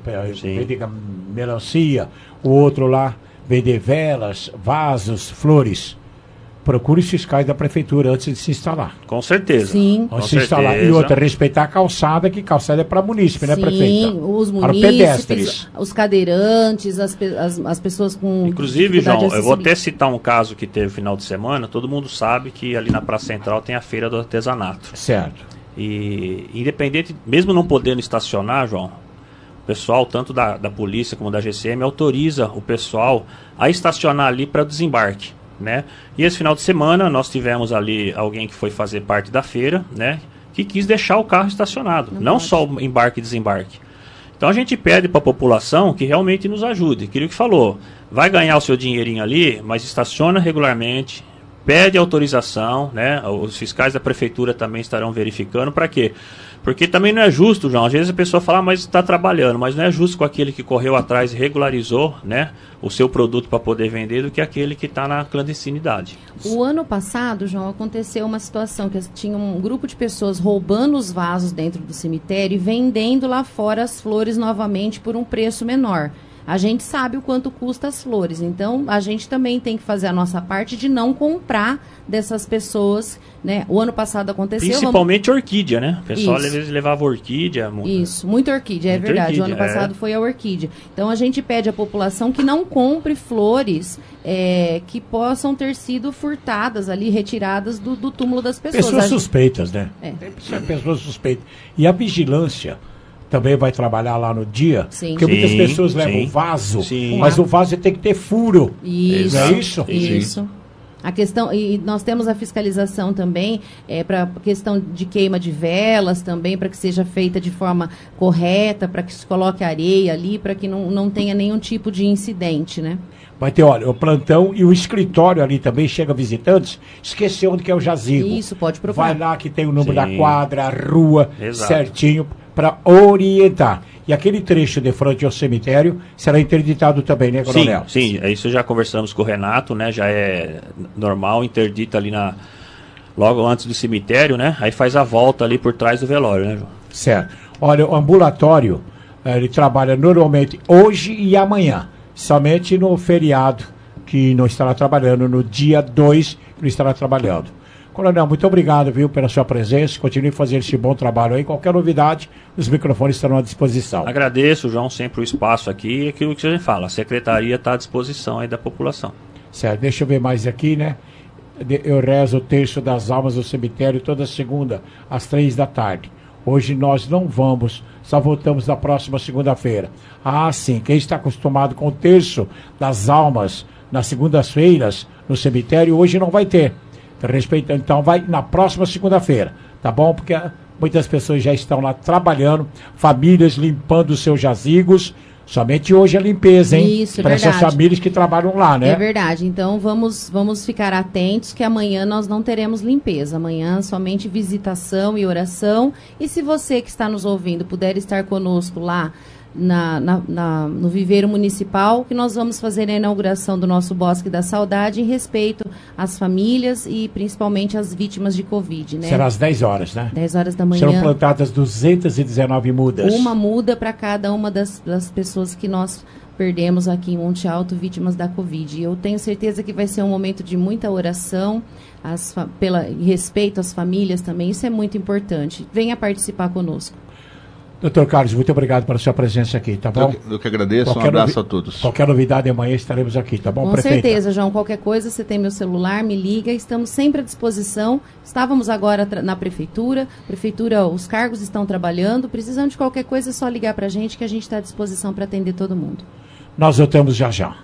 melancia, o outro lá vender velas, vasos, flores. Procure os fiscais da prefeitura antes de se instalar. Com certeza. Sim. Antes de se instalar. E outra, respeitar a calçada, que calçada é para munícipe, né, prefeita? Sim, os munícipes, os cadeirantes, as pessoas com... Inclusive, João, eu vou até citar um caso que teve no final de semana. Todo mundo sabe que ali na Praça Central tem a Feira do Artesanato. Certo. E independente, mesmo não podendo estacionar, João, o pessoal, tanto da polícia como da GCM, autoriza o pessoal a estacionar ali para desembarque, né? E esse final de semana nós tivemos ali alguém que foi fazer parte da feira, né, que quis deixar o carro estacionado, não só o embarque e desembarque. Então a gente pede para a população que realmente nos ajude. Aquilo que falou, vai ganhar o seu dinheirinho ali, mas estaciona regularmente, pede autorização, né? Os fiscais da prefeitura também estarão verificando. Para quê? Porque também não é justo, João. Às vezes a pessoa fala, mas está trabalhando, mas não é justo com aquele que correu atrás e regularizou, né, o seu produto para poder vender do que aquele que está na clandestinidade. O ano passado, João, aconteceu uma situação que tinha um grupo de pessoas roubando os vasos dentro do cemitério e vendendo lá fora as flores novamente por um preço menor. A gente sabe o quanto custa as flores, então a gente também tem que fazer a nossa parte de não comprar dessas pessoas, né? O ano passado aconteceu... Principalmente orquídea, né? O pessoal às vezes levava orquídea. Isso, muita orquídea, é verdade. Orquídea, o ano passado foi a orquídea. Então a gente pede à população que não compre flores que possam ter sido furtadas ali, retiradas do túmulo das pessoas. Pessoas suspeitas, né? Pessoas suspeitas. E a vigilância também vai trabalhar lá no dia, porque muitas pessoas levam o vaso, mas o vaso tem que ter furo. Isso. Não é isso? Isso. A questão, e nós temos a fiscalização também para a questão de queima de velas também, para que seja feita de forma correta, para que se coloque areia ali, para que não tenha nenhum tipo de incidente, né? Vai ter, olha, o plantão e o escritório ali também, chega visitantes, esqueceu onde que é o jazigo. Isso, pode procurar. Vai lá que tem o número da quadra, a rua, Exato. certinho, para orientar. E aquele trecho de frente ao cemitério será interditado também, né, Coronel? Sim, isso já conversamos com o Renato, né, já é normal, interdita ali logo antes do cemitério, né, aí faz a volta ali por trás do velório, né, João? Certo. Olha, o ambulatório, ele trabalha normalmente hoje e amanhã, somente no feriado, que não estará trabalhando, no dia 2 não estará trabalhando. Coronel, muito obrigado, viu, pela sua presença. Continue fazendo esse bom trabalho aí. Qualquer novidade, os microfones estarão à disposição. Agradeço, João, sempre o espaço aqui e aquilo que a gente fala. A secretaria está à disposição aí da população. Certo, deixa eu ver mais aqui, né? Eu rezo o terço das almas do cemitério toda segunda, às 3 da tarde. Hoje nós não vamos, só voltamos na próxima segunda-feira. Ah, sim, quem está acostumado com o terço das almas nas segundas-feiras no cemitério, hoje não vai ter. Respeitando, então vai na próxima segunda-feira, tá bom? Porque muitas pessoas já estão lá trabalhando, famílias limpando os seus jazigos. Somente hoje a limpeza, hein? Isso, para essas famílias que trabalham lá, né? É verdade. Então vamos ficar atentos que amanhã nós não teremos limpeza. Amanhã somente visitação e oração. E se você que está nos ouvindo puder estar conosco lá no Viveiro Municipal, que nós vamos fazer a inauguração do nosso Bosque da Saudade em respeito às famílias e principalmente às vítimas de Covid, né? Será às 10 horas, né? 10 horas da manhã. Serão plantadas 219 mudas. Uma muda para cada uma das pessoas que nós perdemos aqui em Monte Alto, vítimas da Covid. Eu tenho certeza que vai ser um momento de muita oração, em respeito às famílias também. Isso é muito importante. Venha participar conosco. Doutor Carlos, muito obrigado pela sua presença aqui, tá bom? Eu que agradeço, um abraço a todos. Qualquer novidade amanhã estaremos aqui, tá bom, Com prefeita? certeza, João. Qualquer coisa, você tem meu celular, me liga, estamos sempre à disposição. Estávamos agora na prefeitura, os cargos estão trabalhando, precisando de qualquer coisa é só ligar pra gente que a gente está à disposição para atender todo mundo. Nós voltamos já já.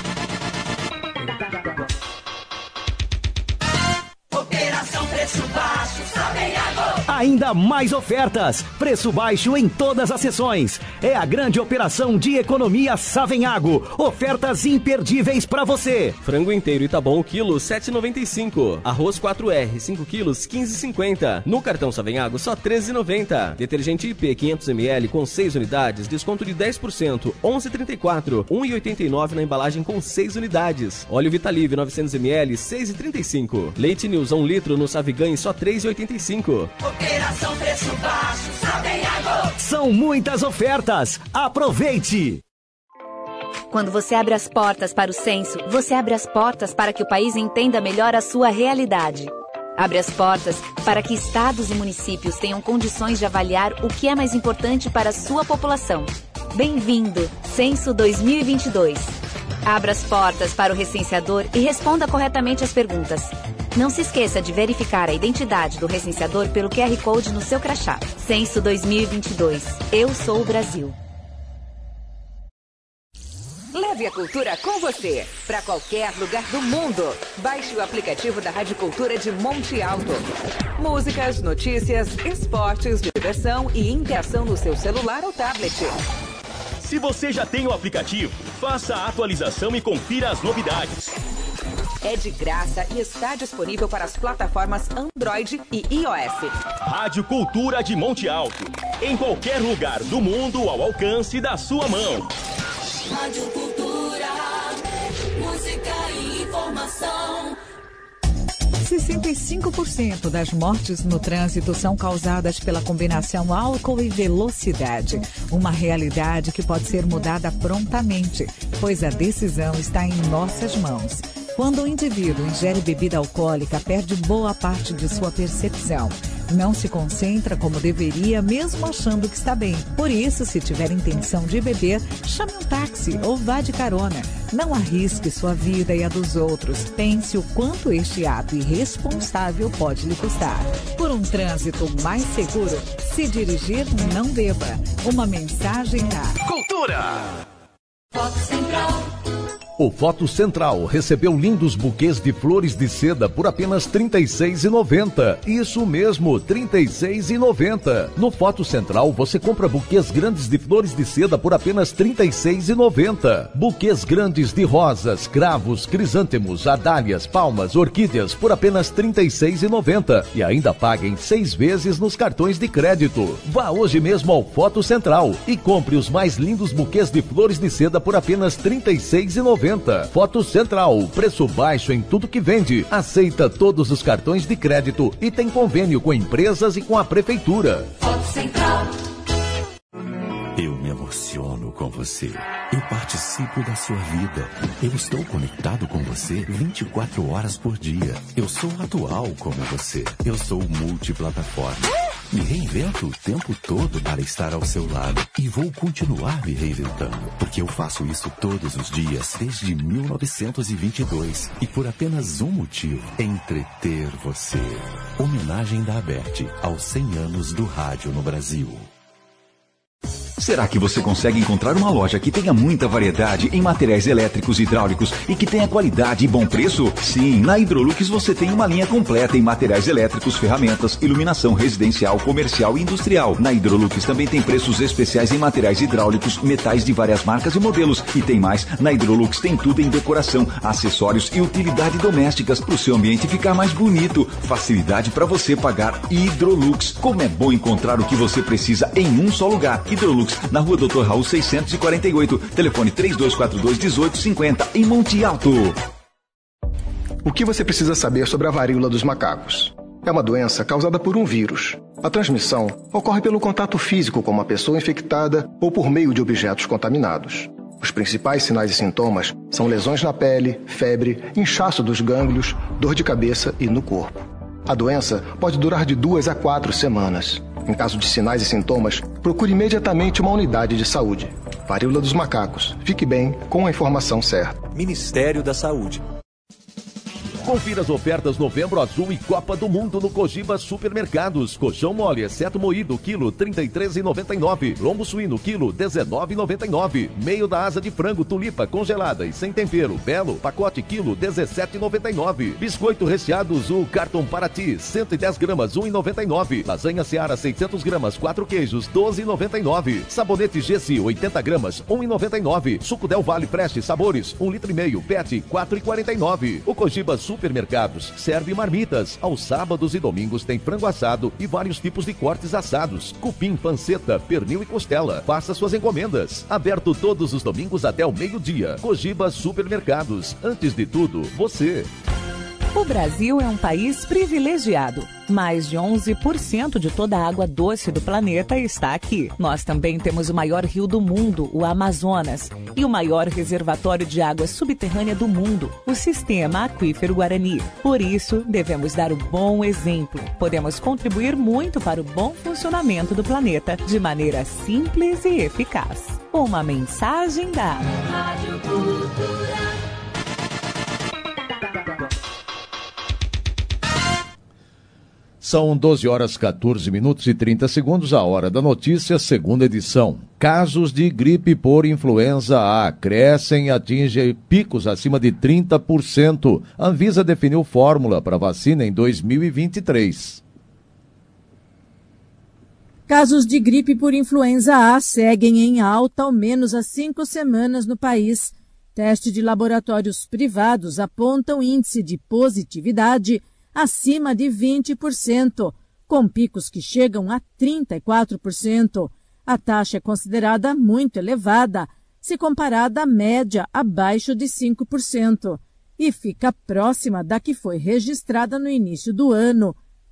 Operação Preço Baixo, Savenhago. Ainda mais ofertas, preço baixo em todas as seções. É a grande operação de economia Savenhago. Ofertas imperdíveis para você. Frango inteiro Itabom, quilo 7,95. Arroz 4R, 5 quilos, 15,50. No cartão Savenhago, só 13,90. Detergente IP 500 ml com 6 unidades, desconto de 10%, 11,34. 1,89 na embalagem com 6 unidades. Óleo Vitalive 900 ml, 6,35. Leite News 1 litro no Savigan, só 3,85. Operação Preço Baixo, Savenhago. São muitas ofertas. Aproveite! Quando você abre as portas para o censo, você abre as portas para que o país entenda melhor a sua realidade. Abre as portas para que estados e municípios tenham condições de avaliar o que é mais importante para a sua população. Bem-vindo, Censo 2022. Abra as portas para o recenseador e responda corretamente as perguntas. Não se esqueça de verificar a identidade do recenseador pelo QR Code no seu crachá. Censo 2022. Eu sou o Brasil. Leve a cultura com você, para qualquer lugar do mundo. Baixe o aplicativo da Rádio Cultura de Monte Alto. Músicas, notícias, esportes, diversão e interação no seu celular ou tablet. Se você já tem o aplicativo, faça a atualização e confira as novidades. É de graça e está disponível para as plataformas Android e iOS. Rádio Cultura de Monte Alto. Em qualquer lugar do mundo ao alcance da sua mão. Rádio Cultura, música e informação. 65% das mortes no trânsito são causadas pela combinação álcool e velocidade. Uma realidade que pode ser mudada prontamente, pois a decisão está em nossas mãos. Quando o indivíduo ingere bebida alcoólica, perde boa parte de sua percepção. Não se concentra como deveria, mesmo achando que está bem. Por isso, se tiver intenção de beber, chame um táxi ou vá de carona. Não arrisque sua vida e a dos outros. Pense o quanto este ato irresponsável pode lhe custar. Por um trânsito mais seguro, se dirigir, não beba. Uma mensagem da Cultura. Foto Central. O Foto Central recebeu lindos buquês de flores de seda por apenas R$ 36,90. Isso mesmo, R$ 36,90. No Foto Central você compra buquês grandes de flores de seda por apenas R$ 36,90. Buquês grandes de rosas, cravos, crisântemos, adálias, palmas, orquídeas por apenas R$ 36,90. E ainda paga em 6 vezes nos cartões de crédito. Vá hoje mesmo ao Foto Central e compre os mais lindos buquês de flores de seda por apenas R$ 36,90. Foto Central, preço baixo em tudo que vende. Aceita todos os cartões de crédito e tem convênio com empresas e com a prefeitura. Foto Central. Eu me emociono com você. Eu participo da sua vida. Eu estou conectado com você 24 horas por dia. Eu sou atual como você. Eu sou multiplataforma. Me reinvento o tempo todo para estar ao seu lado. E vou continuar me reinventando, porque eu faço isso todos os dias, desde 1922. E por apenas um motivo: entreter você. Homenagem da Aberte aos 100 anos do rádio no Brasil. Será que você consegue encontrar uma loja que tenha muita variedade em materiais elétricos e hidráulicos e que tenha qualidade e bom preço? Sim, na Hidrolux você tem uma linha completa em materiais elétricos, ferramentas, iluminação residencial, comercial e industrial. Na Hidrolux também tem preços especiais em materiais hidráulicos, metais de várias marcas e modelos. E tem mais, na Hidrolux tem tudo em decoração, acessórios e utilidades domésticas para o seu ambiente ficar mais bonito. Facilidade para você pagar. Hidrolux. Como é bom encontrar o que você precisa em um só lugar. Hidrolux, na Rua Dr. Raul 648, telefone 3242-1850, em Monte Alto. O que você precisa saber sobre a varíola dos macacos? É uma doença causada por um vírus. A transmissão ocorre pelo contato físico com uma pessoa infectada ou por meio de objetos contaminados. Os principais sinais e sintomas são lesões na pele, febre, inchaço dos gânglios, dor de cabeça e no corpo. A doença pode durar de 2 a 4 semanas. Em caso de sinais e sintomas, procure imediatamente uma unidade de saúde. Varíola dos macacos. Fique bem com a informação certa. Ministério da Saúde. Confira as ofertas Novembro Azul e Copa do Mundo no Cogiba Supermercados. Colchão mole, exceto moído, quilo R$ 33,99. Lombo suíno, quilo R$ 19,99. Meio da asa de frango tulipa congelada e sem tempero, belo, pacote quilo R$ 17,99. Biscoito recheado Zul Carton Paraty, 110 gramas, R$ 1,99. Lasanha Seara, 600 gramas, 4 queijos, R$ 12,99. Sabonete Gessi, 80 gramas, R$ 1,99. Suco Del Valle Fresh Sabores, 1,5 litro, PET, R$ 4,49. O Cogiba Supermercados serve marmitas. Aos sábados e domingos tem frango assado e vários tipos de cortes assados: cupim, panceta, pernil e costela. Faça suas encomendas. Aberto todos os domingos até o meio-dia. Cogiba Supermercados. Antes de tudo, você. O Brasil é um país privilegiado. Mais de 11% de toda a água doce do planeta está aqui. Nós também temos o maior rio do mundo, o Amazonas, e o maior reservatório de água subterrânea do mundo, o Sistema Aquífero Guarani. Por isso, devemos dar o bom exemplo. Podemos contribuir muito para o bom funcionamento do planeta de maneira simples e eficaz. Uma mensagem da Rádio Cultura. São 12 horas 14 minutos e 30 segundos, a hora da notícia, segunda edição. Casos de gripe por influenza A crescem e atingem picos acima de 30%. A Anvisa definiu fórmula para vacina em 2023. Casos de gripe por influenza A seguem em alta ao menos há 5 semanas no país. Testes de laboratórios privados apontam índice de positividade acima de 20%, com picos que chegam a 34%. A taxa é considerada muito elevada, se comparada à média abaixo de 5%, e fica próxima da que foi registrada no início do ano,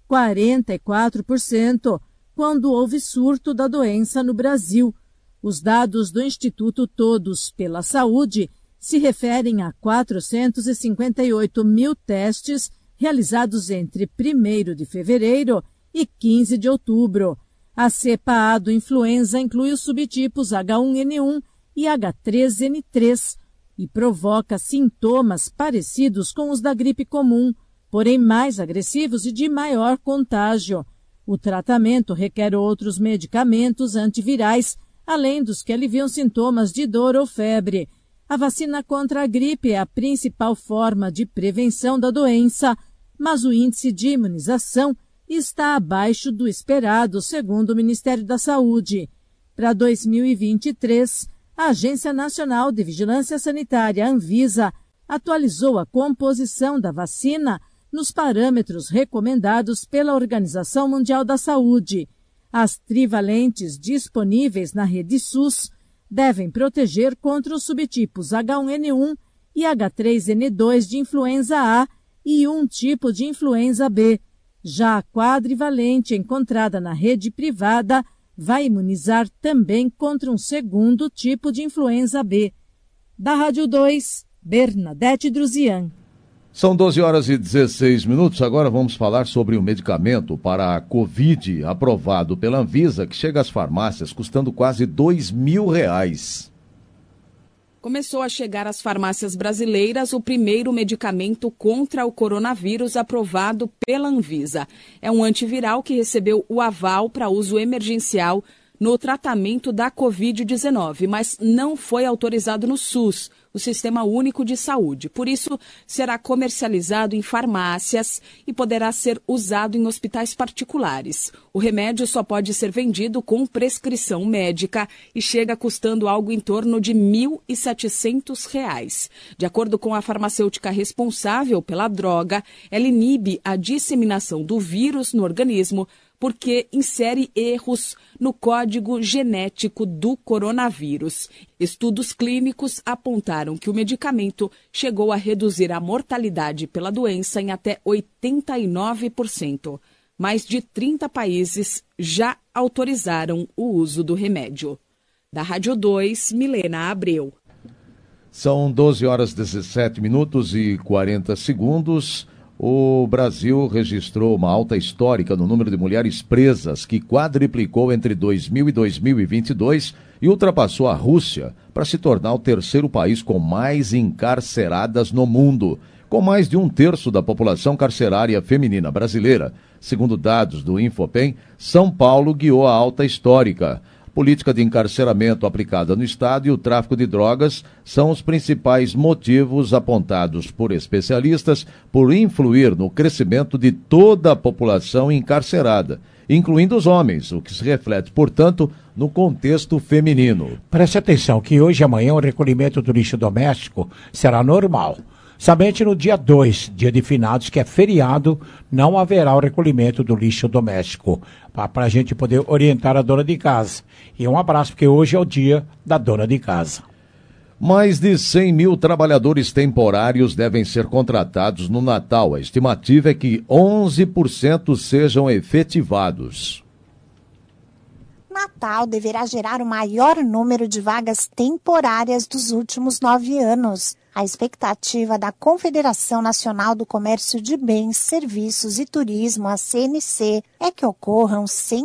44%, quando houve surto da doença no Brasil. Os dados do Instituto Todos pela Saúde se referem a 458 mil testes realizados entre 1º de fevereiro e 15 de outubro. A cepa A do influenza inclui os subtipos H1N1 e H3N3 e provoca sintomas parecidos com os da gripe comum, porém mais agressivos e de maior contágio. O tratamento requer outros medicamentos antivirais, além dos que aliviam sintomas de dor ou febre. A vacina contra a gripe é a principal forma de prevenção da doença, mas o índice de imunização está abaixo do esperado, segundo o Ministério da Saúde. Para 2023, a Agência Nacional de Vigilância Sanitária, Anvisa, atualizou a composição da vacina nos parâmetros recomendados pela Organização Mundial da Saúde. As trivalentes disponíveis na rede SUS devem proteger contra os subtipos H1N1 e H3N2 de influenza A e um tipo de influenza B. Já a quadrivalente encontrada na rede privada vai imunizar também contra um segundo tipo de influenza B. Da Rádio 2, Bernadette Druzian. São 12 horas e 16 minutos. Agora vamos falar sobre o medicamento para a Covid aprovado pela Anvisa, que chega às farmácias custando quase R$2.000. Começou a chegar às farmácias brasileiras o primeiro medicamento contra o coronavírus aprovado pela Anvisa. É um antiviral que recebeu o aval para uso emergencial no tratamento da Covid-19, mas não foi autorizado no SUS, o Sistema Único de Saúde. Por isso, será comercializado em farmácias e poderá ser usado em hospitais particulares. O remédio só pode ser vendido com prescrição médica e chega custando algo em torno de R$ 1.700. De acordo com a farmacêutica responsável pela droga, ela inibe a disseminação do vírus no organismo, porque insere erros no código genético do coronavírus. Estudos clínicos apontaram que o medicamento chegou a reduzir a mortalidade pela doença em até 89%. Mais de 30 países já autorizaram o uso do remédio. Da Rádio 2, Milena Abreu. São 12 horas 17 minutos e 40 segundos. O Brasil registrou uma alta histórica no número de mulheres presas, que quadriplicou entre 2000 e 2022 e ultrapassou a Rússia para se tornar o terceiro país com mais encarceradas no mundo, com mais de 1/3 da população carcerária feminina brasileira. Segundo dados do Infopem, São Paulo guiou a alta histórica. Política de encarceramento aplicada no Estado e o tráfico de drogas são os principais motivos apontados por especialistas por influir no crescimento de toda a população encarcerada, incluindo os homens, o que se reflete, portanto, no contexto feminino. Preste atenção que hoje e amanhã o recolhimento do lixo doméstico será normal. Somente no dia 2, dia de finados, que é feriado, não haverá o recolhimento do lixo doméstico, para a gente poder orientar a dona de casa. E um abraço, porque hoje é o dia da dona de casa. Mais de 100 mil trabalhadores temporários devem ser contratados no Natal. A estimativa é que 11% sejam efetivados. Natal deverá gerar o maior número de vagas temporárias dos últimos 9 anos. A expectativa da Confederação Nacional do Comércio de Bens, Serviços e Turismo, a CNC, é que ocorram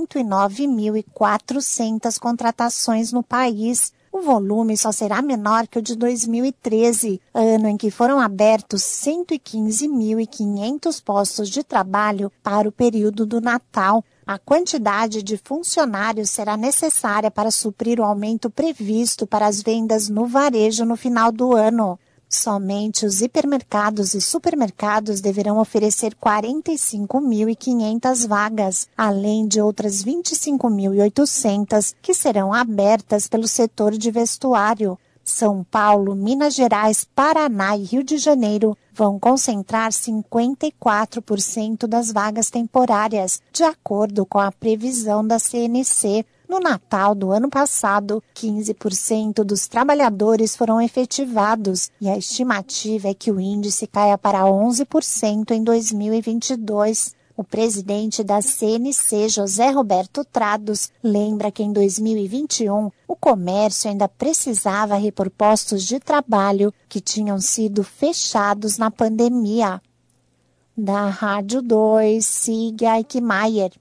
109.400 contratações no país. O volume só será menor que o de 2013, ano em que foram abertos 115.500 postos de trabalho para o período do Natal. A quantidade de funcionários será necessária para suprir o aumento previsto para as vendas no varejo no final do ano. Somente os hipermercados e supermercados deverão oferecer 45.500 vagas, além de outras 25.800 que serão abertas pelo setor de vestuário. São Paulo, Minas Gerais, Paraná e Rio de Janeiro vão concentrar 54% das vagas temporárias, de acordo com a previsão da CNC. No Natal do ano passado, 15% dos trabalhadores foram efetivados e a estimativa é que o índice caia para 11% em 2022. O presidente da CNC, José Roberto Trados, lembra que em 2021 o comércio ainda precisava repor postos de trabalho que tinham sido fechados na pandemia. Da Rádio 2, siga Eichmeier.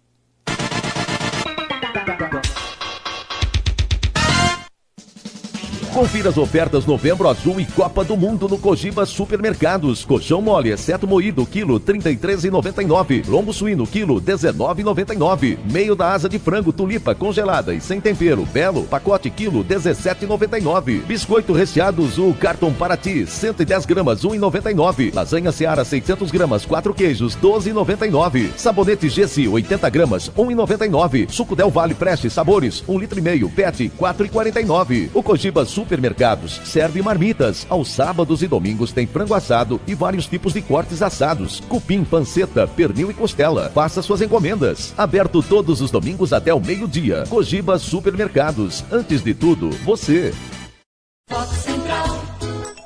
Confira as ofertas Novembro Azul e Copa do Mundo no Cogiba Supermercados. Colchão mole, exceto moído, quilo R$ 33,99. Lombo suíno, quilo R$ 19,99. Meio da asa de frango tulipa congelada e sem tempero, belo, pacote quilo R$ 17,99. Biscoito recheado Zul Carton Paraty, 110 gramas, R$ 1,99. Lasanha Seara, 600 gramas, 4 queijos, R$ 12,99. Sabonete Gessi, 80 gramas, R$ 1,99. Suco Del Vale Preste Sabores, 1,5 litro, PET, R$ 4,49. O Cogiba Supermercados serve marmitas. Aos sábados e domingos tem frango assado e vários tipos de cortes assados, cupim, panceta, pernil e costela. Faça suas encomendas. Aberto todos os domingos até o meio-dia. Cogiba Supermercados. Antes de tudo, você. Foco Central,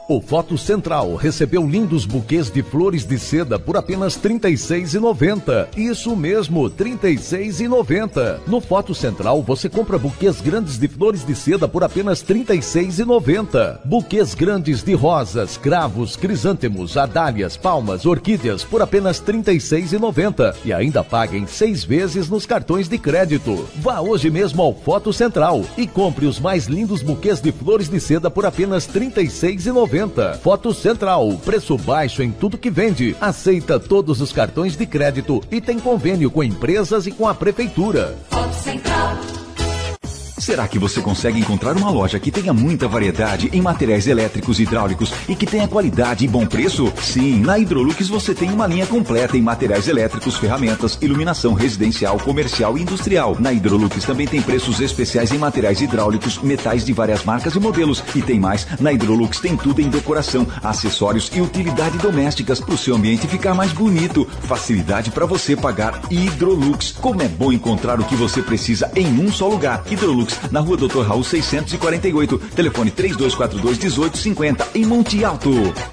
O Foto Central recebeu lindos buquês de flores de seda por apenas R$ 36,90. Isso mesmo, R$ 36,90. No Foto Central você compra buquês grandes de flores de seda por apenas R$ 36,90. Buquês grandes de rosas, cravos, crisântemos, adálias, palmas, orquídeas por apenas R$ 36,90. E ainda paga em 6 vezes nos cartões de crédito. Vá hoje mesmo ao Foto Central e compre os mais lindos buquês de flores de seda por apenas R$ 36,90. Foto Central, preço baixo em tudo que vende. Aceita todos os cartões de crédito e tem convênio com empresas e com a prefeitura. Foto Central. Será que você consegue encontrar uma loja que tenha muita variedade em materiais elétricos e hidráulicos e que tenha qualidade e bom preço? Sim, na Hidrolux você tem uma linha completa em materiais elétricos, ferramentas, iluminação residencial, comercial e industrial. Na Hidrolux também tem preços especiais em materiais hidráulicos, metais de várias marcas e modelos. E tem mais, na Hidrolux tem tudo em decoração, acessórios e utilidade domésticas para o seu ambiente ficar mais bonito. Facilidade para você pagar. Hidrolux. Como é bom encontrar o que você precisa em um só lugar. Hidrolux, na Rua Dr. Raul 648, telefone 3242-1850, em Monte Alto.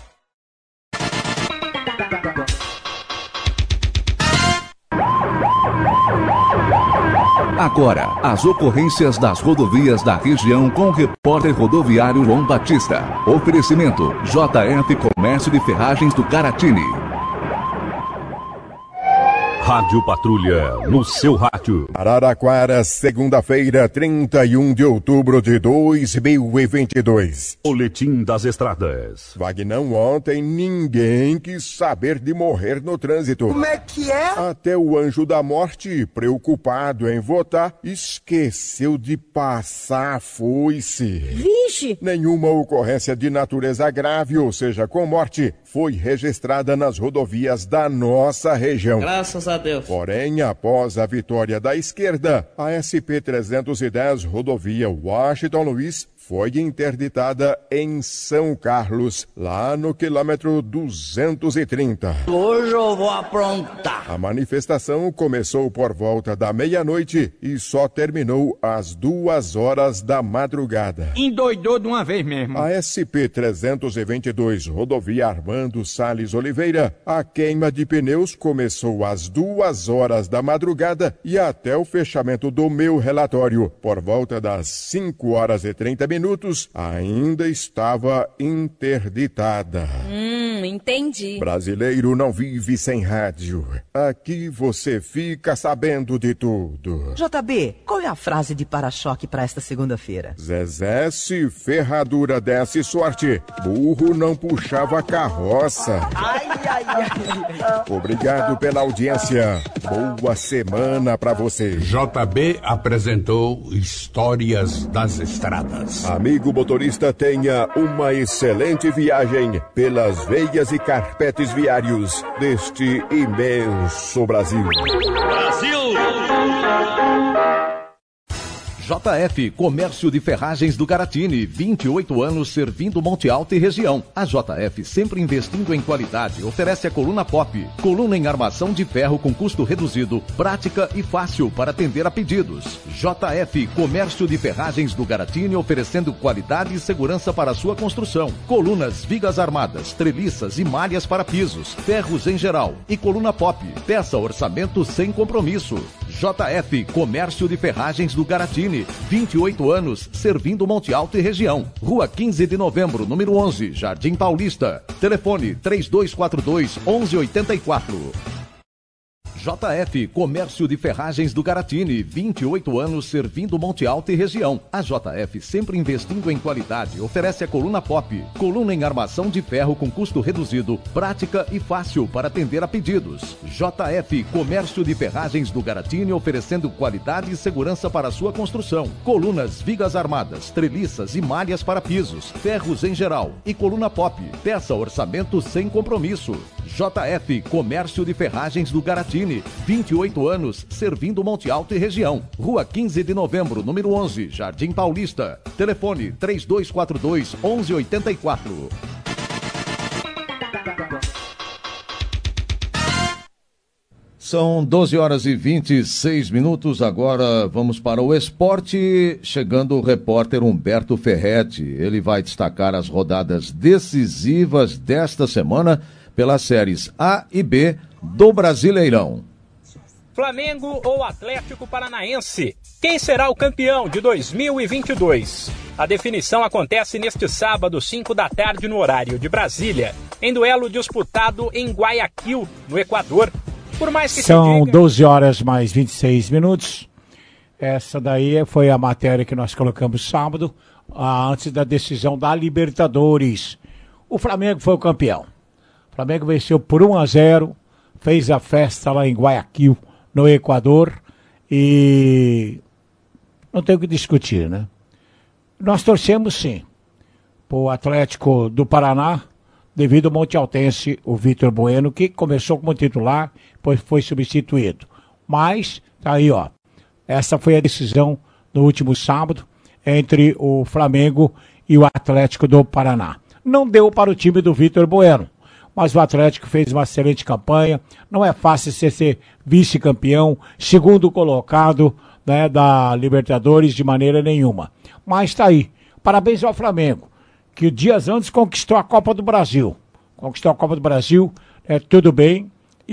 Agora, as ocorrências das rodovias da região com o repórter rodoviário João Batista. Oferecimento JF Comércio de Ferragens do Caratini. Rádio Patrulha, no seu rádio. Araraquara, segunda-feira, 31 de outubro de 2022. Boletim das estradas. Vagnão, ontem ninguém quis saber de morrer no trânsito. Como é que é? Até o anjo da morte, preocupado em votar, esqueceu de passar a foice. Vixe! Nenhuma ocorrência de natureza grave, ou seja, com morte, foi registrada nas rodovias da nossa região. Graças a Deus. Porém, após a vitória da esquerda, a SP-310, rodovia Washington Luiz, foi interditada em São Carlos, lá no quilômetro 230. Hoje eu vou aprontar. A manifestação começou por volta da meia-noite e só terminou às 2 horas da madrugada. Endoidou de uma vez mesmo. A SP-322, rodovia Armando Salles Oliveira, a queima de pneus começou às 2 horas da madrugada e até o fechamento do meu relatório, por volta das 5 horas e 30 minutos, ainda estava interditada. Entendi. Brasileiro não vive sem rádio. Aqui você fica sabendo de tudo. JB, qual é a frase de para-choque para esta segunda-feira? Zezé, se ferradura desse sorte, burro não puxava carroça. Ai, ai, ai. Obrigado pela audiência. Boa semana pra você. JB apresentou Histórias das Estradas. Amigo motorista, tenha uma excelente viagem pelas veias e carpetes viários deste imenso Brasil. Brasil! JF Comércio de Ferragens do Caratini, 28 anos servindo Monte Alto e região. A JF, sempre investindo em qualidade, oferece a coluna pop, coluna em armação de ferro com custo reduzido, prática e fácil para atender a pedidos. JF Comércio de Ferragens do Caratini, oferecendo qualidade e segurança para a sua construção. Colunas, vigas armadas, treliças e malhas para pisos, ferros em geral e coluna pop. Peça orçamento sem compromisso. JF Comércio de Ferragens do Caratini, 28 anos, servindo Monte Alto e região. Rua 15 de Novembro, número 11, Jardim Paulista. Telefone 3242-1184. JF Comércio de Ferragens do Caratini, 28 anos servindo Monte Alto e região. A JF, sempre investindo em qualidade, oferece a coluna pop, coluna em armação de ferro com custo reduzido, prática e fácil para atender a pedidos. JF Comércio de Ferragens do Caratini, oferecendo qualidade e segurança para a sua construção. Colunas, vigas armadas, treliças e malhas para pisos, ferros em geral e coluna pop. Peça orçamento sem compromisso. JF Comércio de Ferragens do Caratini, 28 anos, servindo Monte Alto e região. Rua 15 de Novembro, número 11, Jardim Paulista. Telefone 3242-1184. São 12 horas e 26 minutos, agora vamos para o esporte, chegando o repórter Humberto Ferretti. Ele vai destacar as rodadas decisivas desta semana pelas séries A e B do Brasileirão. Flamengo ou Atlético Paranaense? Quem será o campeão de 2022? A definição acontece neste sábado, 5 da tarde, no horário de Brasília, em duelo disputado em Guayaquil, no Equador. Por mais que São 12 horas mais 26 minutos. Essa daí foi a matéria que nós colocamos sábado, antes da decisão da Libertadores. O Flamengo foi o campeão. O Flamengo venceu por 1-0, fez a festa lá em Guayaquil, no Equador, e não tem o que discutir, né? Nós torcemos sim para o Atlético do Paraná, devido ao Monte Altense, o Vitor Bueno, que começou como titular, depois foi substituído. Mas, tá aí, ó. Essa foi a decisão no último sábado entre o Flamengo e o Atlético do Paraná. Não deu para o time do Vitor Bueno, mas o Atlético fez uma excelente campanha. Não é fácil ser vice-campeão, segundo colocado, né, da Libertadores de maneira nenhuma. Mas tá aí. Parabéns ao Flamengo, que dias antes conquistou a Copa do Brasil. Tudo bem,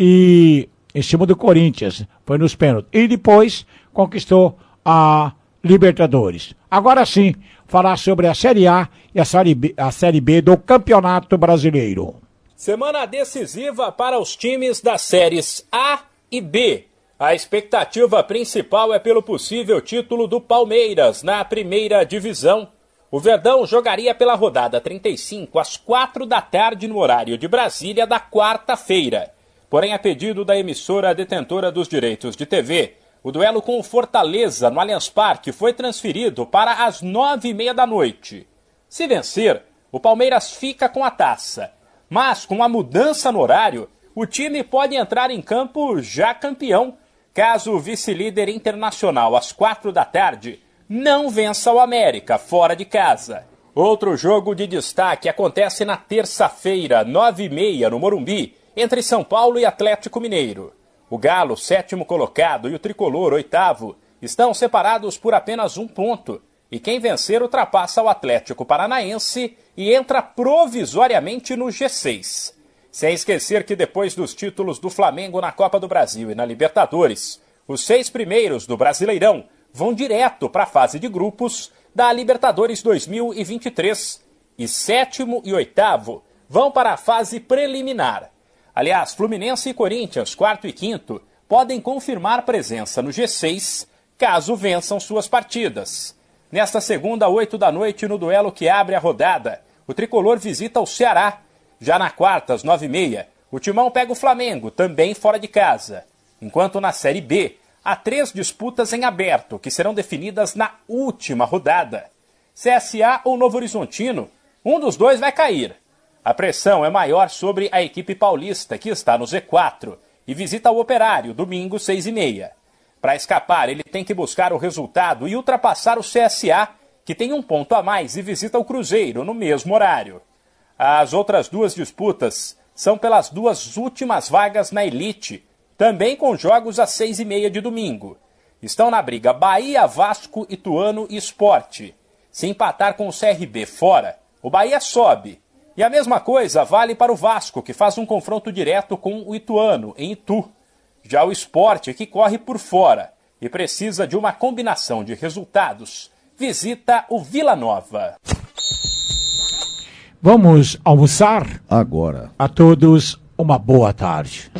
e em cima do Corinthians, foi nos pênaltis. E depois conquistou a Libertadores. Agora sim, falar sobre a Série A e a Série B do Campeonato Brasileiro. Semana decisiva para os times das séries A e B. A expectativa principal é pelo possível título do Palmeiras na primeira divisão. O Verdão jogaria pela rodada 35 às 4 da tarde no horário de Brasília da quarta-feira. Porém, a pedido da emissora detentora dos direitos de TV, o duelo com o Fortaleza no Allianz Parque foi transferido para as 9h30 da noite. Se vencer, o Palmeiras fica com a taça. Mas, com a mudança no horário, o time pode entrar em campo já campeão, caso o vice-líder Internacional às 4 da tarde não vença o América, fora de casa. Outro jogo de destaque acontece na terça-feira, 9h30, no Morumbi, entre São Paulo e Atlético Mineiro. O Galo, 7º colocado, e o Tricolor, 8º, estão separados por apenas 1 ponto. E quem vencer ultrapassa o Atlético Paranaense e entra provisoriamente no G6. Sem esquecer que depois dos títulos do Flamengo na Copa do Brasil e na Libertadores, os 6 primeiros do Brasileirão vão direto para a fase de grupos da Libertadores 2023 e 7º e 8º vão para a fase preliminar. Aliás, Fluminense e Corinthians, 4º e 5º, podem confirmar presença no G6 caso vençam suas partidas. Nesta segunda, 8 da noite, no duelo que abre a rodada, o Tricolor visita o Ceará. Já na quarta, às 9h30, o Timão pega o Flamengo, também fora de casa. Enquanto na Série B, há 3 disputas em aberto, que serão definidas na última rodada. CSA ou Novo Horizontino, um dos dois vai cair. A pressão é maior sobre a equipe paulista, que está no Z4, e visita o Operário, domingo, 6h30. Para escapar, ele tem que buscar o resultado e ultrapassar o CSA, que tem 1 ponto a mais e visita o Cruzeiro, no mesmo horário. As outras 2 disputas são pelas 2 últimas vagas na Elite, também com jogos às 6h30 de domingo. Estão na briga Bahia, Vasco, Ituano e Sport. Se empatar com o CRB fora, o Bahia sobe. E a mesma coisa vale para o Vasco, que faz um confronto direto com o Ituano, em Itu. Já o Sport, que corre por fora e precisa de uma combinação de resultados, visita o Vila Nova. Vamos almoçar? Agora. A todos, uma boa tarde.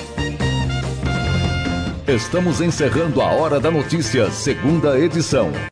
Estamos encerrando a Hora da Notícia, segunda edição.